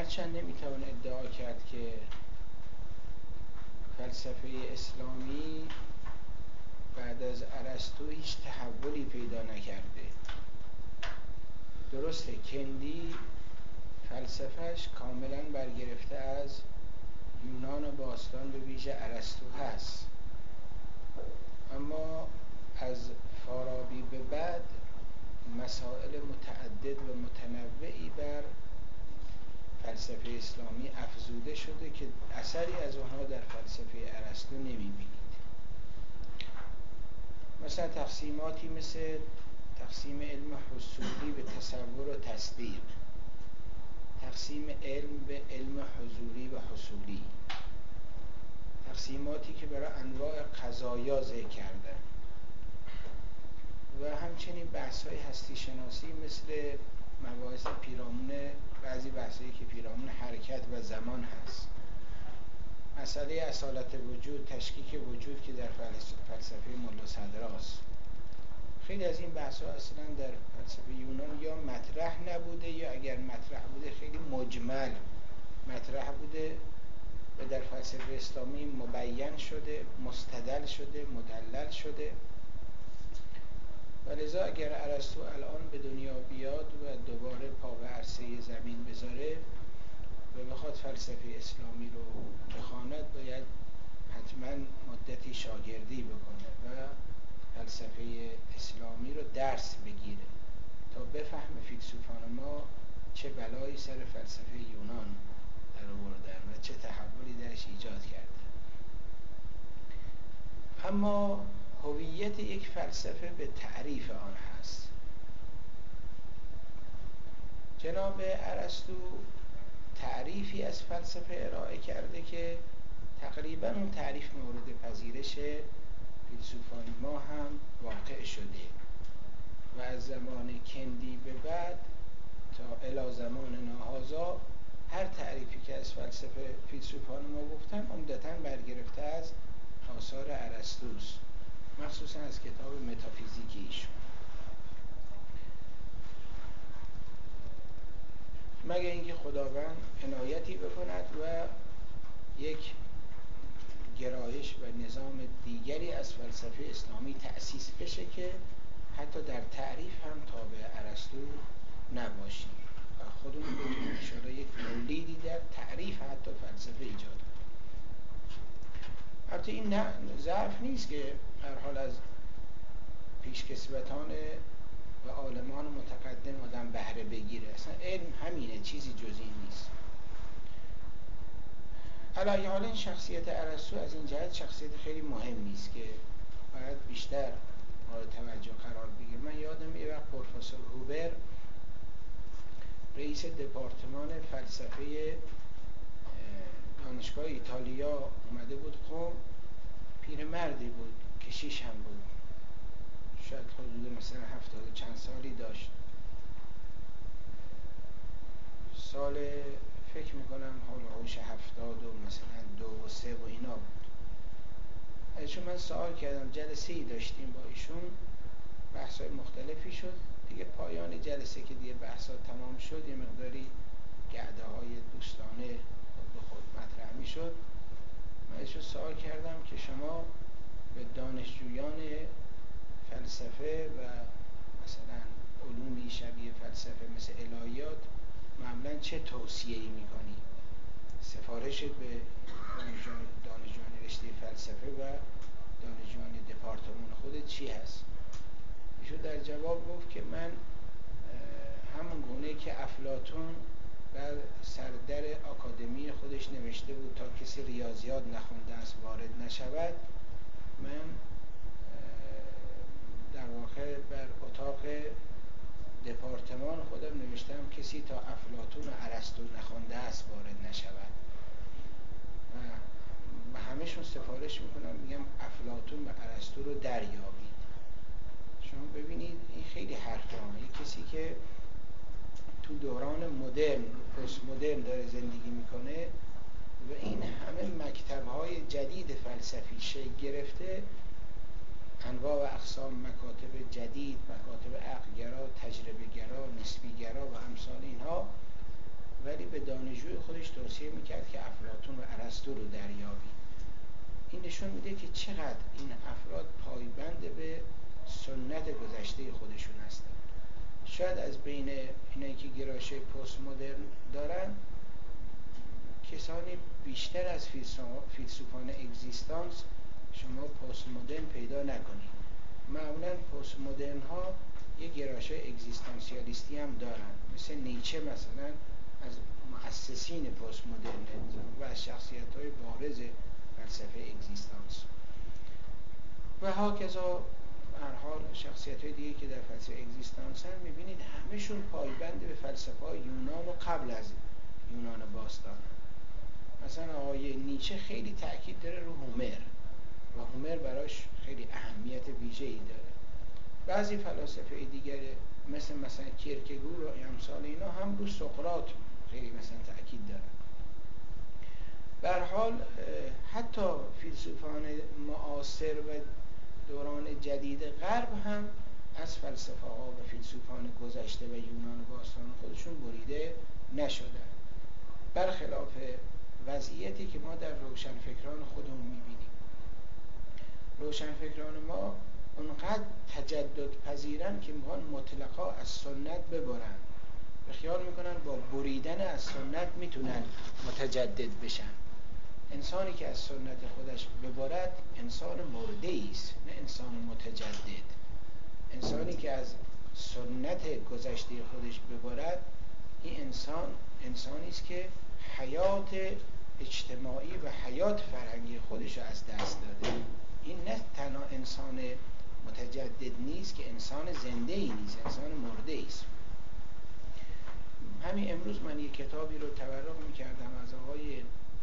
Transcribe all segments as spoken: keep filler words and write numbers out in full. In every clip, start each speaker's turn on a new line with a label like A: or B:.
A: هرچند نمیتوان ادعا کرد که فلسفه اسلامی بعد از ارسطو هیچ تحولی پیدا نکرده. درسته کندی فلسفهش کاملا برگرفته از یونان باستان به ویژه ارسطو هست، اما از فارابی به بعد مسائل متعدد و متنوعی بر فلسفه اسلامی افزوده شده که اثری از آنها در فلسفه ارسطو نمی‌بینید. مثلا تقسیماتی مثل تقسیم علم حصولی به تصور و تصدیق، تقسیم علم به علم حضوری و حصولی، تقسیماتی که برای انواع قضایا ذکر کردن و همچنین بحث‌های هستی شناسی مثل مباحث پیرامون بعضی بحثایی که پیرامون حرکت و زمان هست، مسئله اصالت وجود، تشکیک وجود که در فلسفه ملا صدراست. خیلی از این بحث‌ها اصلا در فلسفه یونان یا مطرح نبوده یا اگر مطرح بوده خیلی مجمل مطرح بوده و در فلسفه اسلامی مبین شده، مستدل شده، مدلل شده. ولذا اگر ارسطو الان به دنیا بیاد و دوباره پا به عرصه زمین بذاره و بخواد فلسفه اسلامی رو بخواند، باید حتما مدتی شاگردی بکنه و فلسفه اسلامی رو درس بگیره تا بفهمه فیلسوفان ما چه بلایی سر فلسفه یونان در آوردن و چه تحولی درش ایجاد کرده. اما هویت یک فلسفه به تعریف آن هست. جناب ارسطو تعریفی از فلسفه ارائه کرده که تقریبا اون تعریف مورد پذیرش فیلسوفان ما هم واقع شده و از زمان کندی به بعد تا الی زمان ناهازا هر تعریفی که از فلسفه فیلسوفان ما گفتن عمدتاً برگرفته از آثار ارسطوست، مخصوصا از کتاب متافیزیک ایشون. مگه اینکه خداوند عنایتی بکند و یک گرایش و نظام دیگری از فلسفه اسلامی تأسیس بشه که حتی در تعریف هم تابع ارسطو نباشیم و خودمون بتونیم شده یک تولیدی در تعریف حتی فلسفه ایجاد کنیم. البته این نه ضعف نیست که هر حال از پیشکسوتان و عالمان متقدم آدم بهره بگیره. اصلا علم همینه، چیزی جز این نیست. علی حال این شخصیت ارسطو از این جهت شخصیت خیلی مهمی است که باید بیشتر مورد توجه قرار بگیره. من یادم یه وقت پروفسور هوبر رئیس دپارتمان فلسفه دانشگاه ایتالیا اومده بود قم، پیرمردی بود، کشیش هم بود، شاید حدود مثلا هفتاد چند سالی داشت. سال فکر میکنم حول هوش هفتاد و مثلا دو و سه و اینا بود. ازشون من سوال کردم، جلسه ای داشتیم با ایشون، بحث های مختلفی شد دیگه. پایان جلسه که دیگه بحث ها تمام شد، یه مقداری گعده های دوستانه خود به خود مطرح می شد. من ازشون سوال کردم که شما به دانشجویان فلسفه و مثلا علومی شبیه فلسفه مثل الهیات معمولا چه توصیه‌ای می‌کنی؟ سفارشت به دانشجویان رشته فلسفه و دانشجویان دپارتمان خودت چی هست؟ ایشون در جواب گفت که من همون گونه که افلاطون بر سردر آکادمی خودش نوشته بود تا کسی ریاضیات نخونده است وارد نشود، من در واقع بر اتاق دپارتمان خودم نوشتم کسی تا افلاطون و ارسطو نخونده است وارد نشود و به همه‌شون سفارش میکنم، میگم افلاطون و ارسطو رو دریابید. شما ببینید این خیلی حرفه، یک کسی که تو دوران مدرن پست مدرن داره زندگی میکنه و این همه مکتب‌های جدید فلسفی شکل گرفته، انواع و اقسام مکاتب جدید، مکاتب عقل‌گرا، تجربه‌گرا، نسبی‌گرا و امثال اینها، ولی به دانشجوی خودش توصیه میکرد که افلاطون و ارسطو رو دریابی. این نشون میده که چقدر این افراد پایبند به سنت گذشته خودشون هستن. شاید از بین اینایی که گرایش پست مدرن دارن کسانی بیشتر از فیلسوفان اگزیستانس شما پست مدرن پیدا نکنید. معمولا پست مدرن ها یک گرایش اگزیستانسیالیستی هم دارن، مثل نیچه مثلا از مؤسسین پست مدرن و از شخصیت های بارز فلسفه اگزیستانس و هاکذا. هر حال شخصیت های دیگه که در فلسفه اگزیستانس هم میبینید همهشون پایبند به فلسفه های یونان و قبل از یونان باستان. مثلا آقای نیچه خیلی تأکید داره رو هومر و هومر براش خیلی اهمیت ویژه‌ای داره. بعضی فلاسفه دیگر مثل مثلا کیرکگور و امثال اینا هم رو سقراط خیلی مثلا تأکید دارن. به هر حال حتی فیلسوفان معاصر و دوران جدید غرب هم از فلسفه ها و فیلسوفان گذشته و یونان باستان خودشون بریده نشدن، برخلاف وضعیتی که ما در روشنفکران خودمون میبینیم. روشنفکران ما اونقدر تجدد پذیرن که میخوان مطلقا از سنت ببرن و خیال میکنن با بریدن از سنت میتونن متجدد بشن. انسانی که از سنت خودش ببرد انسان مرده است، نه انسان متجدد. انسانی که از سنت گذشته خودش ببرد این انسان انسانی است که حیات اجتماعی و حیات فرهنگی خودش رو از دست داده. این نه تنها انسان متجدد نیست که انسان زنده ای نیست، انسان مرده است. همین امروز من یک کتابی رو تبرک میکردم از آقای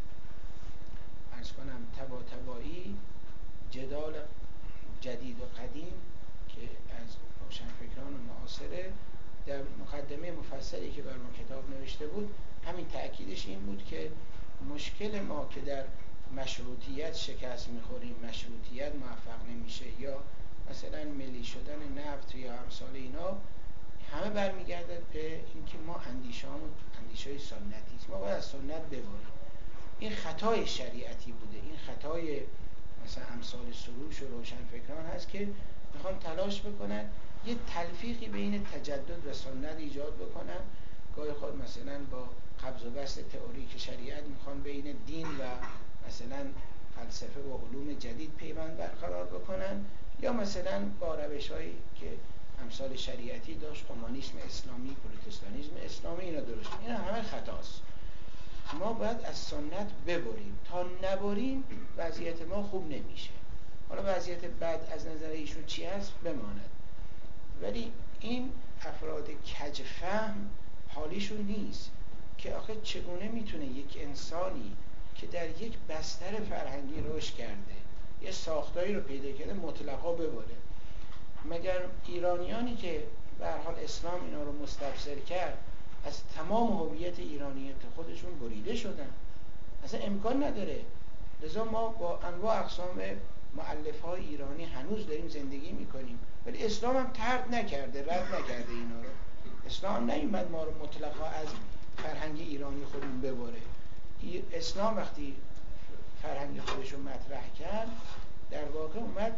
A: عرض کنم طباطبایی، جدال جدید و قدیم، که از روشنفکران معاصره. در مقدمه مفصلی که بر ما کتاب نوشته بود همین تأکیدش این بود که مشکل ما که در مشروطیت شکست میخوریم، مشروطیت موفق نمیشه، یا مثلا ملی شدن نفت یا امثال اینا، همه برمیگرده به اینکه ما اندیشه‌مون اندیشه‌های سنتی است. ما باید از سنت ببریم. این خطای شریعتی بوده، این خطای مثلا امثال سروش و روشنفکران هست که میخوان تلاش بکنن یه تلفیقی بین تجدد و سنت ایجاد بکنن. گاهی خود مثلا با قبض و بسط تئوریک شریعت میخوان بین دین و مثلا فلسفه و علوم جدید پیوند برقرار بکنن، یا مثلا با روش‌هایی که امثال شریعتی داشت، اومانیسم اسلامی، پروتستانیسم اسلامی، اینا درست. اینا همه خطاست. ما باید از سنت ببریم. تا نبریم وضعیت ما خوب نمیشه. حالا وضعیت بد از نظر ایشون چی هست بماند، ولی این افراد کجفهم حالیشون نیست که آخه چگونه میتونه یک انسانی که در یک بستر فرهنگی رشد کرده، یه ساختاری رو پیدا کرده، مطلقا ببره. مگر ایرانیانی که به هر حال اسلام اینا رو مستبصر کرد از تمام هویت ایرانیت خودشون بریده شدن؟ اصلا امکان نداره. لذا ما با انواع اقسام مؤلفه‌های ایرانی هنوز داریم زندگی میکنیم، ولی اسلام هم طرد نکرده، رد نکرده اینا رو. اسلام نیومد ما رو مطلقا از فرهنگ ایرانی خودمون ببره. اسلام وقتی فرهنگ خودش رو مطرح کرد، در واقع اومد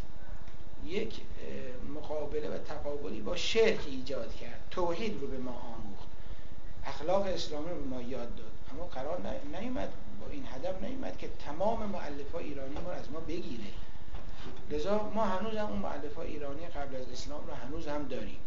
A: یک مقابله و تقابلی با شرک ایجاد کرد، توحید رو به ما آموخت، اخلاق اسلامی رو به ما یاد داد. اما قرار نیومد، با این هدف نیومد که تمام مؤلفه‌های ایرانی ما رو از ما بگیره. لذا ما هنوز هم اون مؤلفه‌های ایرانی قبل از اسلام رو هنوز هم داریم.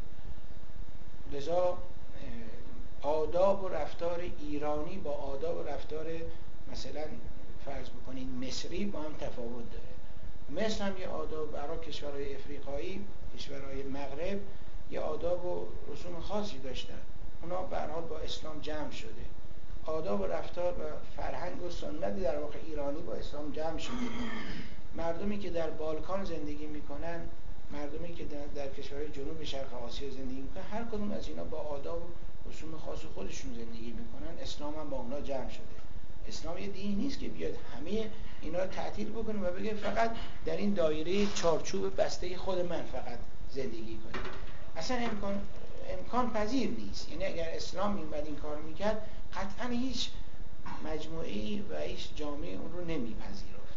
A: لذا آداب و رفتار ایرانی با آداب و رفتار مثلا فرض بکنید مصری با هم تفاوت داره. مصر هم یه آداب برای کشورهای افریقایی، کشورهای مغرب، یه آداب و رسوم خاصی داشتن. اونا به هر حال با اسلام جمع شده. آداب و رفتار و فرهنگ و سنت در واقع ایرانی با اسلام جمع شده. مردمی که در بالکان زندگی میکنن، مردمی که در, در کشورهای جنوب شرق آسیا زندگی میکنن، هر کدوم از اینا با آداب و رسوم خاص خودشون زندگی میکنن. اسلام هم با اونا جمع شده. اسلام یه دینی نیست که بیاد همه اینا رو تعطیل بکنه و بگه فقط در این دایره چارچوب بسته خود من فقط زندگی کنه. اصلا امکان امکان پذیر نیست. یعنی اگر اسلام میومد این کار میکرد، قطعا هیچ مجموعه‌ای و هیچ جامعه اون رو نمیپذیرفت.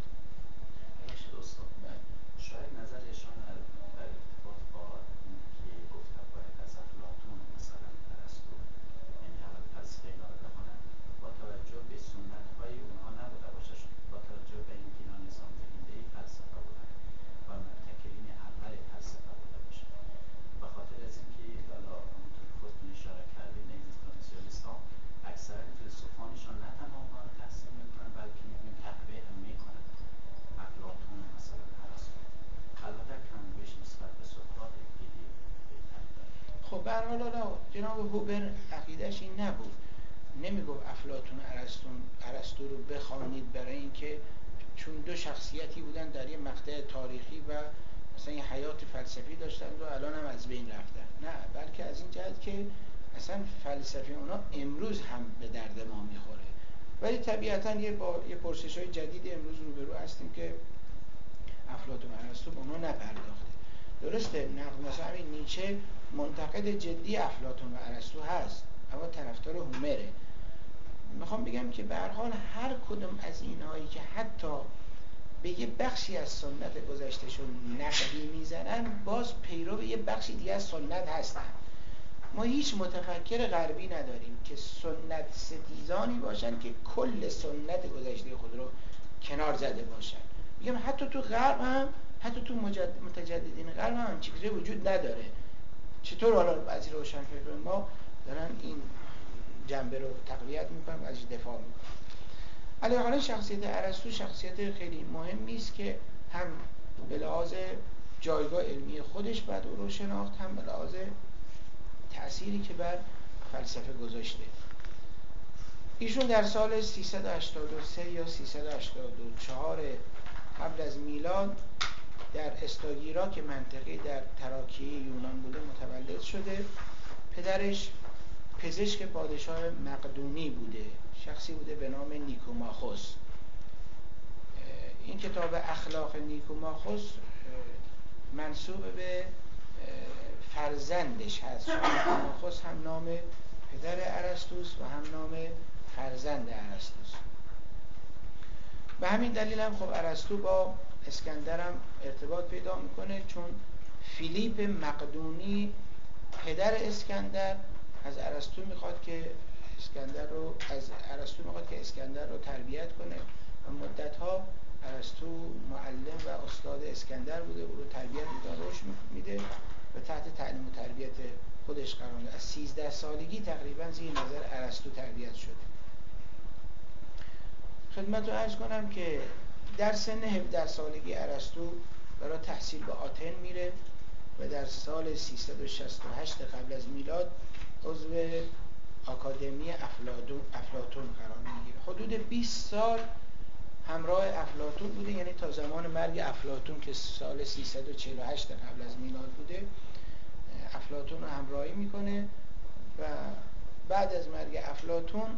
B: شاید نظر ایشان در ارتباط با این که گفته باید از افلاطون مثلا ارسطو یعنی اول فلسفه اینا رو بخوانن با توجه به سنت های اونها نبوده باشه، با توجه به این که اینا نظام دهنده فلسفه بودن و مبتکرین اول فلسفه بوده باشه، به خاطر از اینکه حالا همونطور که خودتون اشاره کردین اگزیستانسیالیست ها اکثرا فیلسوفانشان نه تنها اونها رو تحسین میکنن بلکه میبینیم تقویه هم میکنن افلاطون مثلا ارسطو، البته کم بیش نسبت به سقراط دیدی بهتر داره.
A: خب به هر حال جناب هوبر عقیده‌اش این نبود، نمیگفت افلاطون ارسطو رو بخوانید برای اینکه چون دو شخصیتی بودن در یه مقطع تاریخی و مثلا یه حیات فلسفی داشتن و الان هم از بین رفتن، نه، بلکه از این جهت که اصلا فلسفه اونا امروز هم به درد ما میخوره. ولی طبیعتاً یه با یه پرسش‌های جدید امروز روبرو هستیم که افلاطون ارسطو به اونا نپرداخته. درسته، نقد مثلا همین نیچه منتقد جدی افلاطون و ارسطو هست اما طرفدار هومره. میخوام بگم که به هر حال هر کدوم از اینهایی که حتی به یه بخشی از سنت گذشتهشون نقدی میزنن باز پیرو یه بخشی دیگه از سنت هستن. ما هیچ متفکر غربی نداریم که سنت ستیزانی باشن که کل سنت گذشته خود رو کنار زده باشن. میگم حتی تو غرب هم، حتی تو متجددین غرب هم چیزی وجود نداره. چطور حالا بعضی روشنفکران ما دارن این جنبه رو تقویت میکنن و ازش دفاع میکنن. علی حالا شخصیت ارسطو شخصیت خیلی مهمی است که هم به لحاظ جایگاه علمی خودش بعد او رو شناخت، هم به لحاظ تأثیری که بر فلسفه گذاشته. ایشون در سال سیصد و هشتاد و سه یا سیصد و هشتاد و چهار قبل از میلاد در استاگیرا که منطقه در تراکیه یونان بوده متولد شده. پدرش پزشک پادشاه مقدونی بوده، شخصی بوده به نام نیکوماخوس. این کتاب اخلاق نیکوماخوس منسوب به فرزندش هست. نیکوماخوس هم نام پدر ارسطوس و هم نام فرزند ارسطوس. به همین دلیل هم خب ارسطو با اسکندر هم ارتباط پیدا میکنه، چون فیلیپ مقدونی پدر اسکندر از ارسطو میخواد که اسکندر رو از ارسطو میخواد که اسکندر رو تربیت کنه و مدت‌ها ارسطو معلم و استاد اسکندر بوده، او رو تربیت میده، رشد میده و تحت تعلیم و تربیت خودش قرار میده. از سیزده سالگی تقریبا زیر نظر ارسطو تربیت شده. خدمت رو عرض کنم که در سن هفده سالگی ارسطو برای تحصیل به آتن میره و در سال سیصد و شصت و هشت قبل از میلاد عضو آکادمی افلاطون افلاطون قرار میگیره. حدود بیست سال همراه افلاطون بوده، یعنی تا زمان مرگ افلاطون که سال سیصد و چهل و هشت قبل از میلاد بوده افلاطون رو همراهی میکنه و بعد از مرگ افلاطون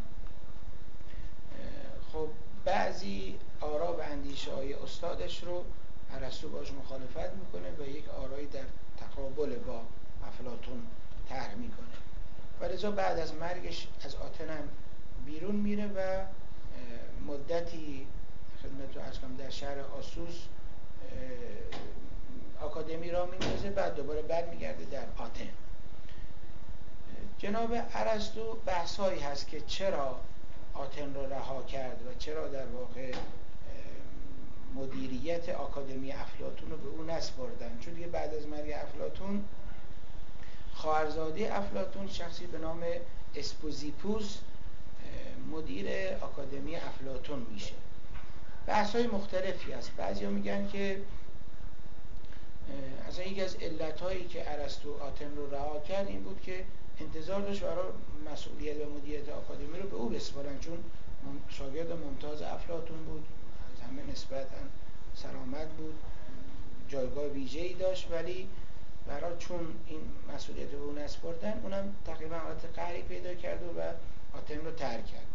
A: خب بعضی آرا و اندیشه های استادش رو ارسطو باش مخالفت میکنه و یک آرایی در تقابل با افلاطون طرح میکنه و لذا بعد از مرگش از آتن هم بیرون میره و مدتی خدمت رو عرض کنم در شهر آسوس آکادمی را میندازه، بعد دوباره برمیگرده در آتن. جناب ارسطو بحثایی هست که چرا آتن رو رها کرد و چرا در واقع مدیریت آکادمی افلاطون رو به او نسپردن، چون دیگه بعد از مرگ افلاطون خواهرزاده افلاطون شخصی به نام اسپوزیپوس مدیر آکادمی افلاطون میشه. بحث‌های مختلفی هست. بعضیا میگن که از یکی از علت‌هایی که ارسطو آتن رو رها کرد این بود که انتظار داشت برای مسئولیت و مدیریت آکادمی رو به او بسپارن، چون شاگرد ممتاز افلاطون بود، از همه نسبتاً سرآمد بود، جایگاه ویژه‌ای داشت، ولی برای چون این مسئولیت رو به اون نسپردن اونم تقریبا حالت قهری پیدا کرد و آتن رو ترک کرد.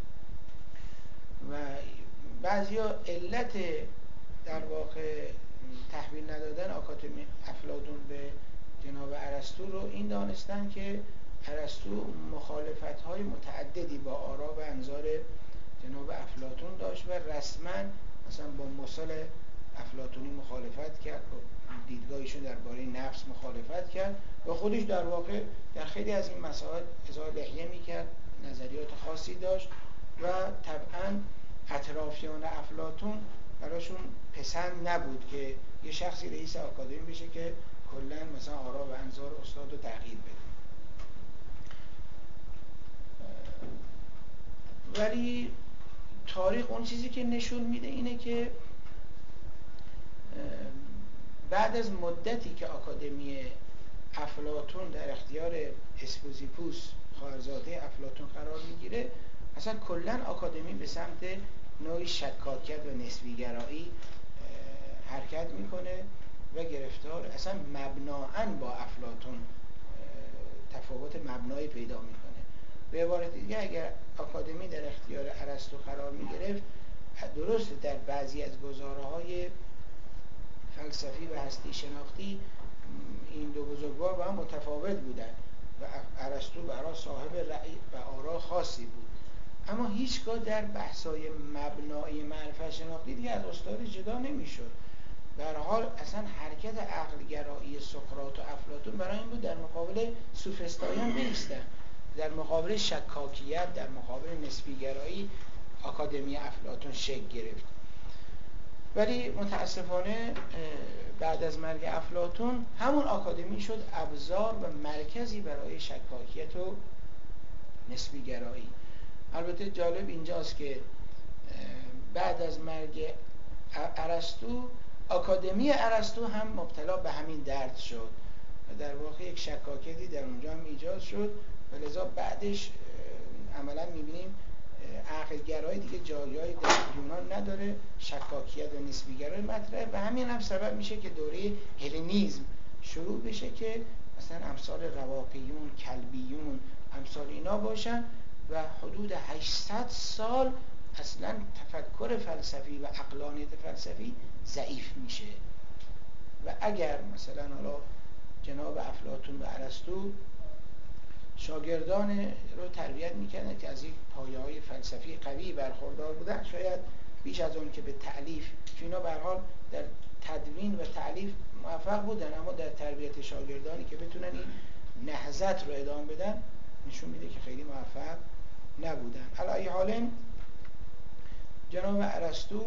A: و بعضیا علت در واقع تحویل ندادن آکادمی افلاطون به جناب ارسطو رو این دانستن که ارسطو مخالفت‌های متعددی با آرا و انظار جناب افلاطون داشت و رسما مثلا با مثل افلاطونی مخالفت کرد، با دیدگاهشون درباره نفس مخالفت کرد و خودش در واقع در خیلی از این مسائل اظهار لحیه میکرد، نظریات خاصی داشت و طبعا اطرافیان افلاطون براشون پسند نبود که یه شخصی رئیس آکادمی بشه که کلا مثلا آرا و انظار استاد رو تغییر بده. ولی تاریخ اون چیزی که نشون میده اینه که بعد از مدتی که آکادمی افلاطون در اختیار اسپوزیپوس خواهرزاده افلاطون قرار میگیره، اصلا کلا آکادمی به سمت نوعی شکاکیت و نسبیگرایی حرکت میکنه و گرفتار اصلا مبنااً با افلاطون تفاوت مبنایی پیدا میکنه. به عبارت دیگه اگر آکادمی در اختیار ارسطو قرار میگرفت، درسته در بعضی از گزاره‌های فلسفی و هستی شناختی این دو بزرگوار با هم متفاوت بودن و ارسطو برای صاحب رأی و آرا خاصی بود، اما هیچگاه در بحث‌های مبنایی معرفت شناختی دیگه از استاد جدا نمی‌شد. به هر حال اصلا حرکت عقلگرایی سقراط و افلاطون برای این بود در مقابل سوفسطایان بایستن، در مقابل شکاکیت، در مقابل نسبیگرایی آکادمی افلاطون شکل گرفت. ولی متاسفانه بعد از مرگ افلاطون همون آکادمی شد ابزار و مرکزی برای شکاکیت و نسبیگرایی. البته جالب اینجاست که بعد از مرگ ارسطو آکادمی ارسطو هم مبتلا به همین درد شد و در واقع یک شکاکیتی در اونجا هم ایجاد شد و لذا بعدش عملا میبینیم عقلگرایی دیگه جایی در یونان نداره، شکاکیت و نسبیگرایی مطرحه و همین هم سبب میشه که دوره هلنیزم شروع بشه که مثلا امثال رواقیون، کلبیون، امثال اینا باشن و حدود هشتصد سال اصلا تفکر فلسفی و عقلانیت فلسفی ضعیف میشه. و اگر مثلا حالا جناب افلاطون و ارسطو شاگردان رو تربیت میکنه که از یک پایه‌های فلسفی قوی برخوردار بودن، شاید بیش از اون که به تألیف، چون اینا به هر حال در تدوین و تألیف موفق بودن، اما در تربیت شاگردانی که بتونن این نهضت رو ادامه بدن نشون میده که خیلی موفق نبودن. علی ای حال جناب ارسطو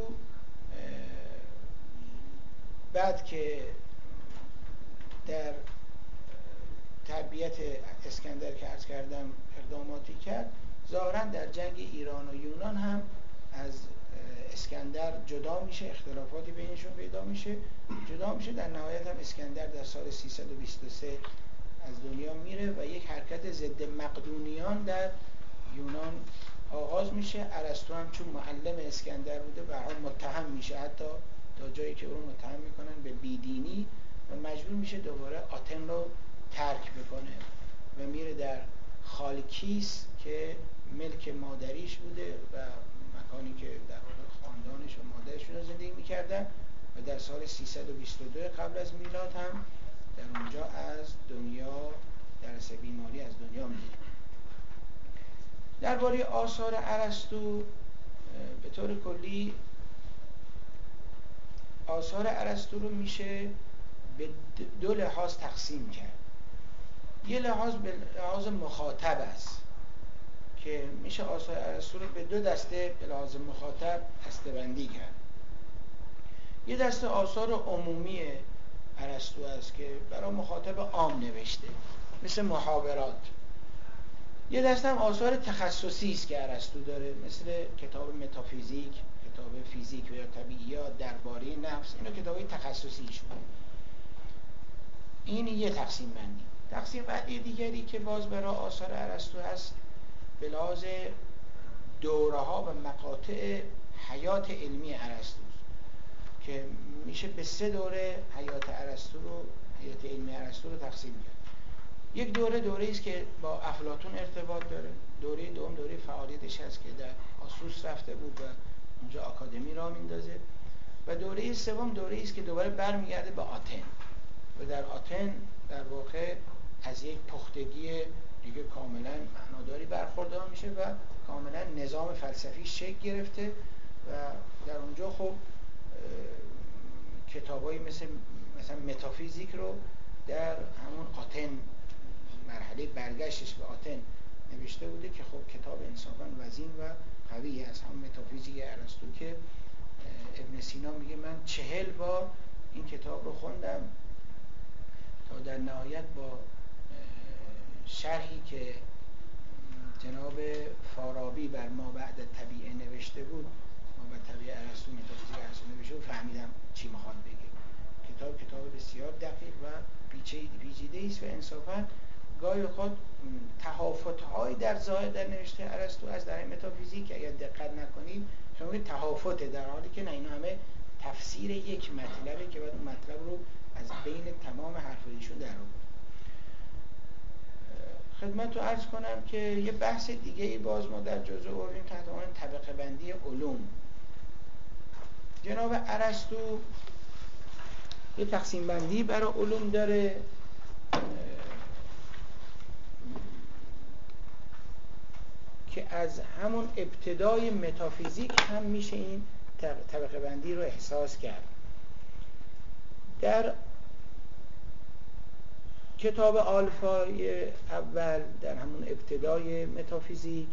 A: بعد که در تربیت اسکندر که عرض کردم اقداماتی کرد، ظاهراً در جنگ ایران و یونان هم از اسکندر جدا میشه، اختلافاتی بینشون پیدا میشه، جدا میشه. در نهایت هم اسکندر در سال سیصد و بیست و سه از دنیا میره و یک حرکت ضد مقدونیان در یونان آغاز میشه. ارسطو هم چون معلم اسکندر بوده به هر متهم میشه، حتی تا جایی که اون متهم میکنن به بیدینی و مجبور میشه دوباره آتن رو ترک بکنه و میره در خالکیس که ملک مادریش بوده و مکانی که در واقع خاندانش و مادرشون رو زندگی میکردن و در سال سیصد و بیست و دو قبل از میلاد هم در اونجا از دنیا در اثر بیماری از دنیا میره. درباره آثار ارسطو به طور کلی آثار ارسطو رو میشه به دو لحاظ تقسیم کرد. یه لحاظ به لحاظ مخاطب است که میشه آثار ارسطو رو به دو دسته به لحاظ مخاطب دسته‌بندی کرد. یه دسته آثار عمومی ارسطو است که برای مخاطب عام نوشته، مثل محاورات. یه دسته هم آثار تخصصی است که ارسطو داره، مثل کتاب متافیزیک، کتاب فیزیک و یا طبیعیات درباره نفس. اینا کتابای تخصصی شده. این یه تقسیم بندی. تقسیم بندی دیگری که باز برای آثار ارسطو هست به لحاظ دوره‌ها و مقاطع حیات علمی ارسطو که میشه به سه دوره حیات ارسطو رو حیات علمی ارسطو رو تقسیم کرد. یک دوره دوره است که با افلاطون ارتباط داره. دوره دوم دوره فعالیتش هست که در آسوس رفته بود و اونجا آکادمی راه میندازه و دوره سوم دوره است که دوباره برمیگرده به آتن و در آتن در واقع از یک پختگی دیگه کاملا معناداری برخوردار میشه و کاملا نظام فلسفی شکل گرفته و در اونجا خب کتابایی مثل مثلا متافیزیک رو در همون آتن، مرحله برگشتش به آتن نوشته بوده که خب کتاب انصافا وزین و قوی است، هم متافیزیک ارسطو که ابن سینا میگه من چهل بار این کتاب رو خوندم تا در نهایت با شرحی که جناب فارابی بر ما بعد طبیعه نوشته بود، ما بعد طبیعه ارسطو متافیزیک ارسطو نوشته بود، فهمیدم چی میخواد بگه. کتاب کتاب بسیار دقیق و پیچیده است و انصافا گاهی اوقات تهافت‌های در ظاهر در نوشته ارسطو از در متافیزیک اگر دقت نکنید شما میگید تهافته، در حالی که نه، اینا همه تفسیر یک مطلبه که باید اون مطلب رو از بین تمام حرفایشون در آورد. خدمت رو عرض کنم که یه بحث دیگه ای باز ما در جزء آوردیم تحت عنوان طبقه بندی علوم. جناب ارسطو یه تقسیم بندی برای علوم داره که از همون ابتدای متافیزیک هم میشه این طبقه بندی رو احساس کرد. در کتاب آلفای اول در همون ابتدای متافیزیک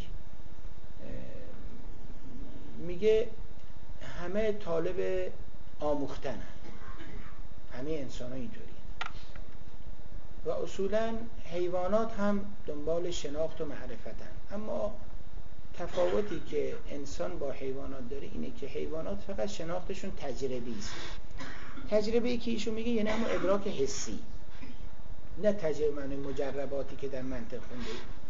A: میگه همه طالب آموختن هم. همه انسان ها اینطوری و اصولا حیوانات هم دنبال شناخت و معرفت هم. اما تفاوتی که انسان با حیوانات داره اینه که حیوانات فقط شناختشون تجربی است. تجربه‌ای که ایشون میگه یعنی همون ادراک حسی، نه تجربه معنی مجرباتی که در منطق خونده.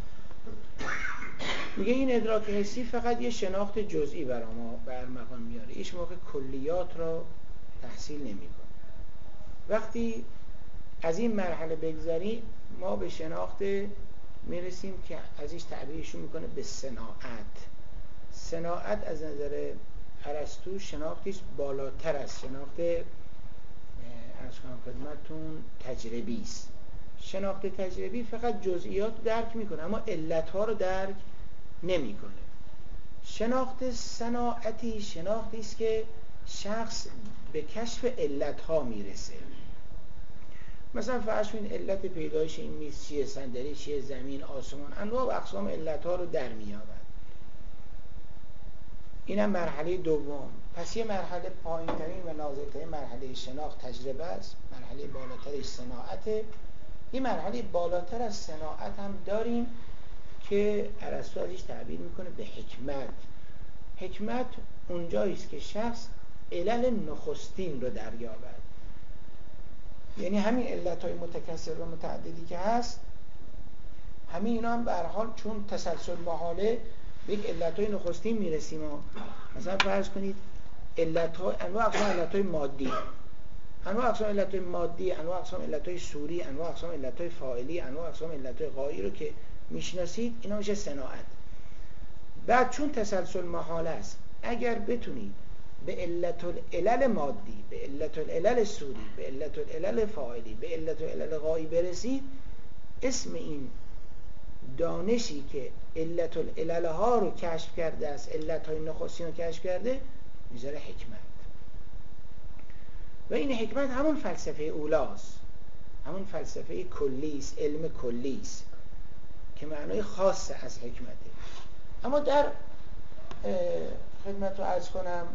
A: میگه این ادراک حسی فقط یه شناخت جزئی برای ما برمغان میاره، هیچ موقع کلیات را تحصیل نمیکنه. وقتی از این مرحله بگذری ما به شناخت میرسیم که ازش تعبیرشون میکنه به صناعت. صناعت از نظر ارسطو شناختیش بالاتر از شناخت از خدمتتون تجربی است. شناخت تجربی فقط جزئیات درک میکنه اما علتها رو درک نمیکنه. شناخت صناعتی شناختی است که شخص به کشف علتها میرسه. مثلا فرض کنید علت پیدایش این میز چیه، صندلی چیه، زمین، آسمان، انواع و اقسام علتها رو در میابد. اینم مرحله دوم. پس یه مرحله پایین‌ترین و نازک‌ترین مرحله شناخت تجربه است، مرحله بالاترش صناعته. یه مرحله بالاتر از صناعت هم داریم که ارسطو ازش تعبیر میکنه به حکمت. حکمت اونجاییست که شخص علل نخستین رو دریابد، یعنی همین علتهای متکثر و متعددی که هست، همین اینا هم به هر حال چون تسلسل محاله به یک علتهای نخستین میرسیم. مثلا فرض کنید علتهای انواع اقسام علتهای مادی، انواع اقسام علتهای مادی، انواع اقسام علتهای صوری، انواع اقسام علتهای فاعلی، انواع اقسام علتهای غایی رو که میشناسید، اینا میشه صناعت. بعد چون تسلسل محاله است، اگر بتونید به علت العلل مادی، به علت العلل صوری، به علت العلل فاعلی، به علت العلل غایی برسید، اسم این دانشی که علت العلل ها رو کشف کرده است، علت های نخستین رو کشف کرده، میذاره حکمت. و این حکمت همون فلسفه اولاست، همون فلسفه کلیست، علم کلیست که معنای خاص از حکمته. اما در خدمت رو عرض کنم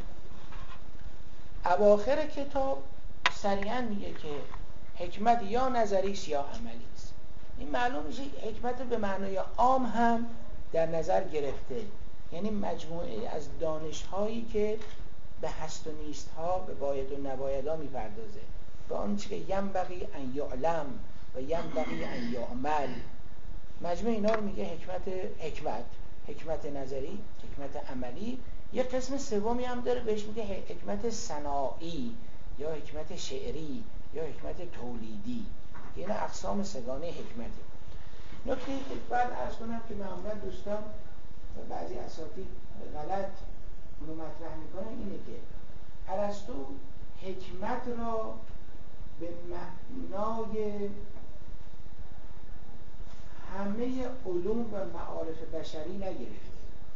A: اواخر کتاب سریعا میگه که حکمت یا نظریست یا عملیست. این معلوم میشه حکمت رو به معنای عام هم در نظر گرفته، یعنی مجموعه از دانش‌هایی که به هست و نیست ها، به باید و نباید ها میپردازه، به آنچه که ینبغی ان یعلم و ینبغی ان یعمل. مجموعه اینا رو میگه حکمت. حکمت حکمت نظری، حکمت عملی. یه قسم سومی هم داره بهش میگه حکمت صناعی یا حکمت شعری یا حکمت تولیدی. یعنی اقسام سگانه حکمته. نکته که بعد عرض کنم که معمولا دوستان و بعضی اساتید غلط رو مطرح میکنن اینه که ارسطو حکمت را به معنای همه علوم و معارف بشری نگرفته.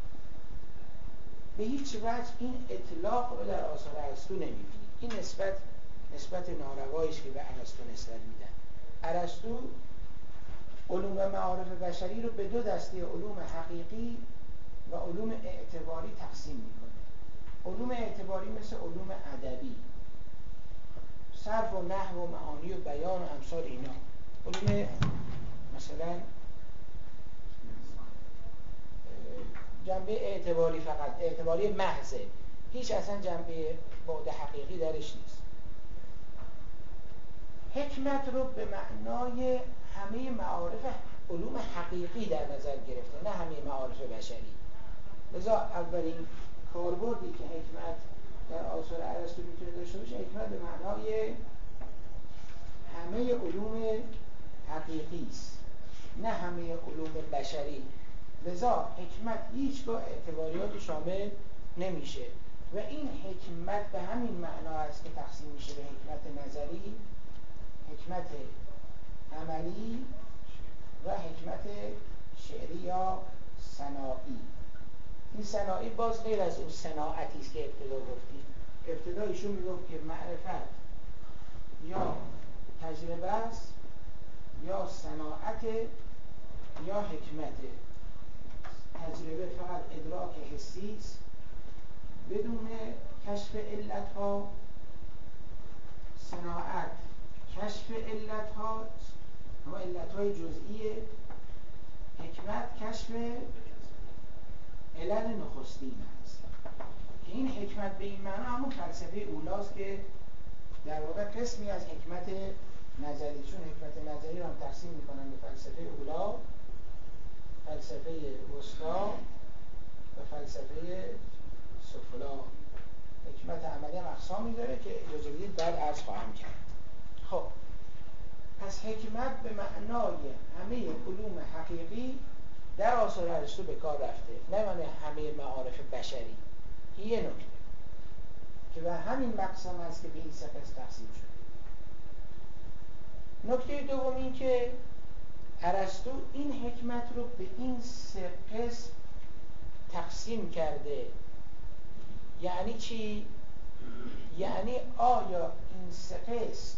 A: به هیچ وجه این اطلاق رو در آثار ارسطو نمی‌بینید. این نسبت نسبت ناروایی است که به ارسطو نسبت میدن. ارسطو علوم و معارف بشری رو به دو دسته علوم حقیقی و علوم اعتباری تقسیم میکنه. علوم اعتباری مثل علوم ادبی، صرف و نحو و معانی و بیان و امثال اینا. علوم مثلا جنبه اعتباری، فقط اعتباری محضه، هیچ اصلا جنبه بعد حقیقی درش نیست. حکمت رو به معنای همه معارف علوم حقیقی در نظر گرفته، نه همه معارف بشری. لذا اولین کاربردی که حکمت در آثار ارسطو میتونه داشته باشه، حکمت به معنای همه علوم حقیقی است، نه همه علوم بشری. لذا حکمت هیچگاه اعتباریات شامل نمیشه و این حکمت به همین معنا است که تقسیم میشه به حکمت نظری، حکمت عملی و حکمت شعری یا صناعی. این صناعی باز غیر از اون صناعتی است که ابتدا گفتیم. ابتدا ایشون میگفت که معرفت یا تجربه است یا صناعت یا حکمت. تجربه فقط ادراک حسی است بدون کشف علتها، صناعت کشف علتها اما علتهای جزئیه، حکمت کشف علل نخستین است که این حکمت به این معنا همون فلسفه اولاست که در واقع قسمی از حکمت نظری، چون حکمت نظری رو هم تقسیم میکنن به فلسفه اولا، فلسفه وسطا و فلسفه سفلا. حکمت عملی هم اقسامی داره که اجازه بدید بعد عرض خواهم کرد. خب پس حکمت به معنای همه علوم حقیقی در آثار ارسطو به کار رفته، نه معنی همه معارف بشری. این یه نکته که به همین مقسم است که به این سه قسم تقسیم شده. نکته دوم این که ارسطو این حکمت رو به این سه قسم تقسیم کرده. یعنی چی؟ یعنی آیا این سه قسم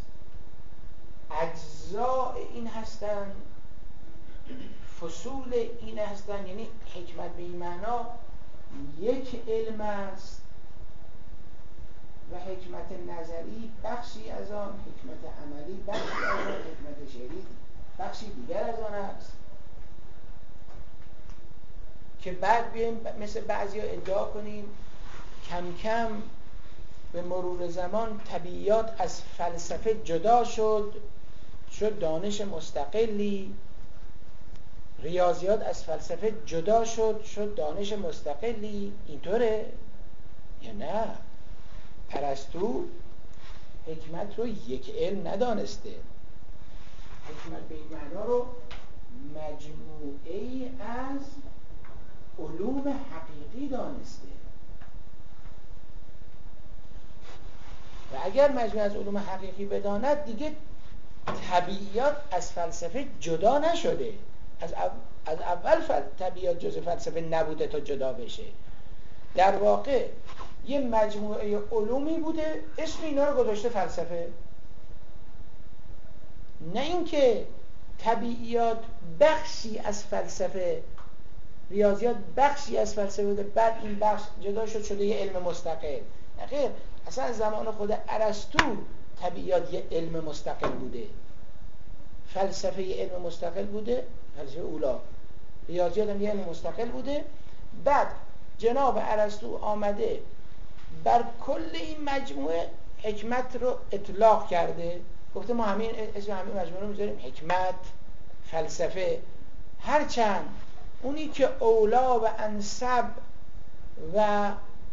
A: اجزاء این هستن، فصول این هستن؟ یعنی حکمت به این معنا یک علم است و حکمت نظری بخشی از آن، حکمت عملی بخشی از آن، حکمت شعری بخشی دیگر از آن است، که بعد بیایم مثل بعضی ها ادعا کنیم کم کم به مرور زمان طبیعیات از فلسفه جدا شد، شد دانش مستقلی، ریاضیات از فلسفه جدا شد، شد دانش مستقلی. اینطوره یا نه؟ ارسطو حکمت رو یک علم ندانسته. حکمت به این معنا رو مجموعه‌ای از علوم حقیقی دانسته و اگر مجموعه از علوم حقیقی بداند دیگه طبیعیات از فلسفه جدا نشده. از, او... از اول فل... طبیعیات جزء فلسفه نبوده تا جدا بشه. در واقع یه مجموعه علومی بوده اسم اینا رو گذاشته فلسفه، نه اینکه طبیعیات بخشی از فلسفه، ریاضیات بخشی از فلسفه بوده بعد این بخش جدا شد شده یه علم مستقل. نه خیر، اصلا از زمان خود ارسطو طبیعیات یه علم مستقل بوده، فلسفه یه علم مستقل بوده، فلسفه اولا، ریاضیات هم یه علم مستقل بوده. بعد جناب ارسطو آمده بر کل این مجموعه حکمت رو اطلاق کرده، گفته ما همین اسم همین مجموعه رو میذاریم حکمت، فلسفه. هرچند اونی که اولا و انسب و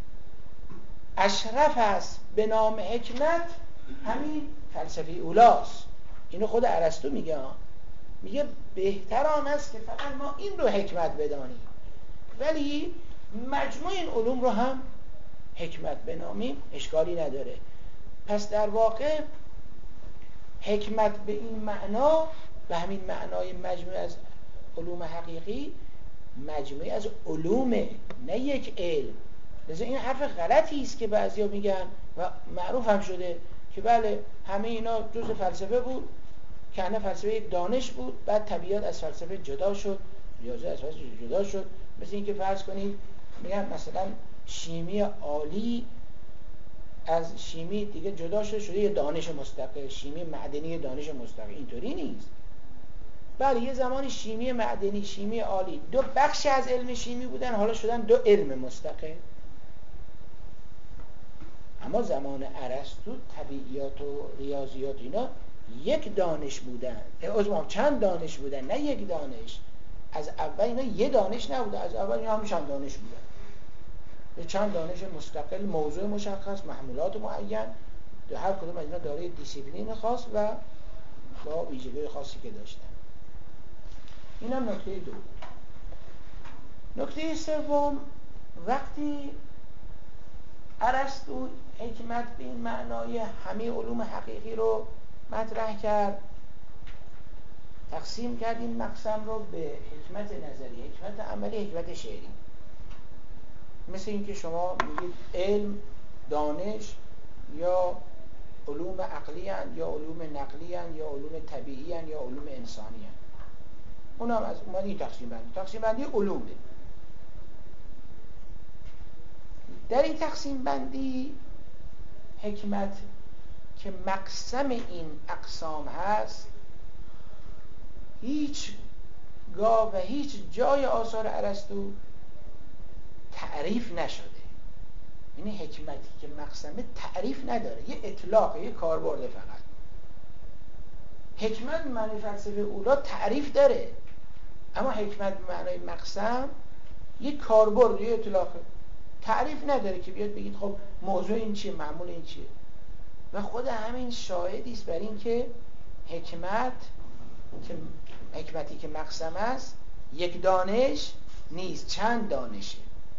A: اشرف است به نام حکمت همین فلسفه اولاست. اینو خود ارسطو میگه، میگه بهتر آن است که فقط ما این رو حکمت بدانیم ولی مجموع این علوم رو هم حکمت بنامیم، اشکالی نداره. پس در واقع حکمت به این معنا و همین معنای مجموع از علوم حقیقی مجموعی از علومه، نه یک علم. لذا این حرف غلطی است که بعضیا میگن و معروف هم شده که بله همه اینا جز فلسفه بود، که نه فلسفه یک دانش بود، بعد طبیعت از فلسفه جدا شد، ریاضی از فلسفه جدا شد. مثل اینکه فرض کنید میگن مثلا شیمی عالی از شیمی دیگه جدا شده شده یه دانش مستقل، شیمی معدنی دانش مستقل. اینطوری نیست. بله یه زمانی شیمی معدنی، شیمی عالی دو بخش از علم شیمی بودن، حالا شدن دو علم مستقل. اما زمان ارسطو طبیعیات و ریاضیات اینا یک دانش بودن، عذرم چند دانش بودن، نه یک دانش. از اول اینا یه دانش نبوده، از اول اینا هم چند دانش بودن، یه چند دانش مستقل، موضوع مشخص، محمولات معین، هر کدوم از اینا دارای دیسیپلین خاص و با ویژگی خاصی که داشتن. این هم نکته دو. نکته سوم، وقتی ارسطو حکمت به این معنای همه علوم حقیقی رو مطرح کرد، تقسیم کرد این مقسم رو به حکمت نظری، حکمت عملی، حکمت شعری. مثل اینکه شما میگید علم، دانش یا علوم عقلی هن، یا علوم نقلی هن، یا علوم طبیعی هن، یا علوم انسانی هن. اونا هم از اومد این تقسیم بندی، تقسیم بندی علومه. در این تقسیم بندی حکمت که مقسم این اقسام هست، هیچ گاه و هیچ جای آثار ارسطو تعریف نشده. یعنی حکمتی که مقسمه تعریف نداره، یه اطلاق، یه کاربرد فقط. حکمت معنی فلسفه اولا تعریف داره، اما حکمت معنی مقسم یه کاربرد، یه اطلاقه، تعریف نداره که بیاد بگید خب موضوع این چیه، معمول این چیه. و خود همین شاهدی است بر این که حکمت که حکمتی که مقسم است یک دانش نیست، چند دانشه.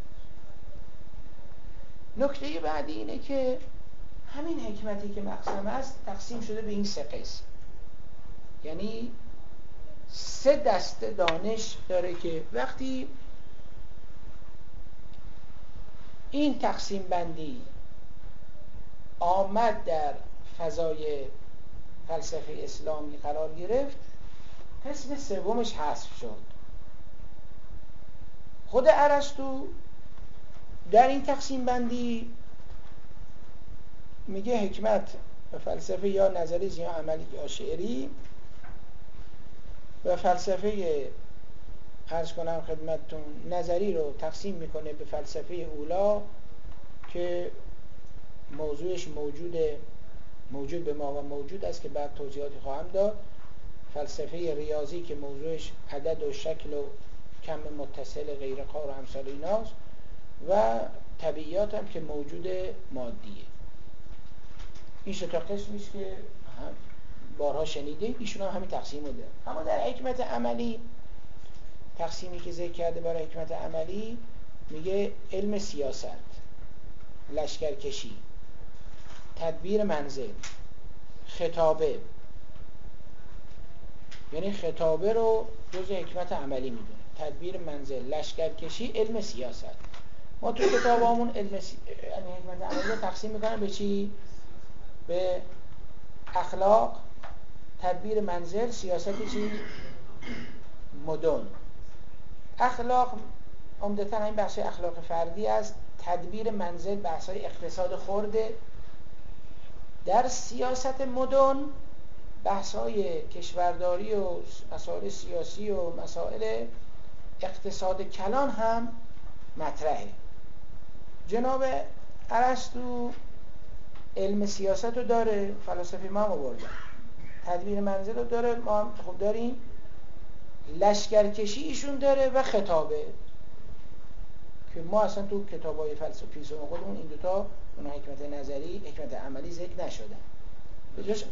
A: نکته بعدی اینه که همین حکمتی که مقسم است تقسیم شده به این سه قسم، یعنی سه دسته دانش داره که وقتی این تقسیم بندی آمد در فضای فلسفه اسلامی قرار گرفت، قسم سومش حذف شد. خود ارسطو در این تقسیم بندی میگه حکمت و فلسفه یا نظری یا عملی یا شعری، و فلسفه عرض کنم خدمتتون نظری رو تقسیم میکنه به فلسفه اولا که موضوعش موجود موجود به ما و موجود است که بعد توضیحاتی خواهم داد، فلسفه ریاضی که موضوعش عدد و شکل و کم متصل غیر قار و امثال ایناست، و طبیعیات هم که موجود مادیه. این سه تا قسمیست که بارها شنیده، ایشون هم همین تقسیم رو داره. اما در حکمت عملی، تقسیمی که ذکر کرده برای حکمت عملی، میگه علم سیاست، لشکرکشی، تدبیر منزل، خطابه. یعنی خطابه رو جز حکمت عملی میدونه، تدبیر منزل، لشکرکشی، علم سیاست. ما تو کتابامون علم سی... یعنی حکمت عملی رو تقسیم میکنن به چی؟ به اخلاق، تدبیر منزل، سیاست چی؟ مدن. اخلاق عمدتاً این بحث اخلاق فردی است، تدبیر منزل بحث‌های اقتصاد خرده، در سیاست مدن بحث‌های کشورداری و مسائل سیاسی و مسائل اقتصاد کلان هم مطرحه. جناب ارسطو علم سیاست رو داره، فلسفه ما هم آوردن، تدبیر منزل رو داره، ما هم خب داریم، لشکرکشی ایشون داره و خطابه که ما اصلا تو کتابای فلسفی سوم خودمون این دوتا، اون حکمت نظری، حکمت عملی ذکر نشدن. به جاش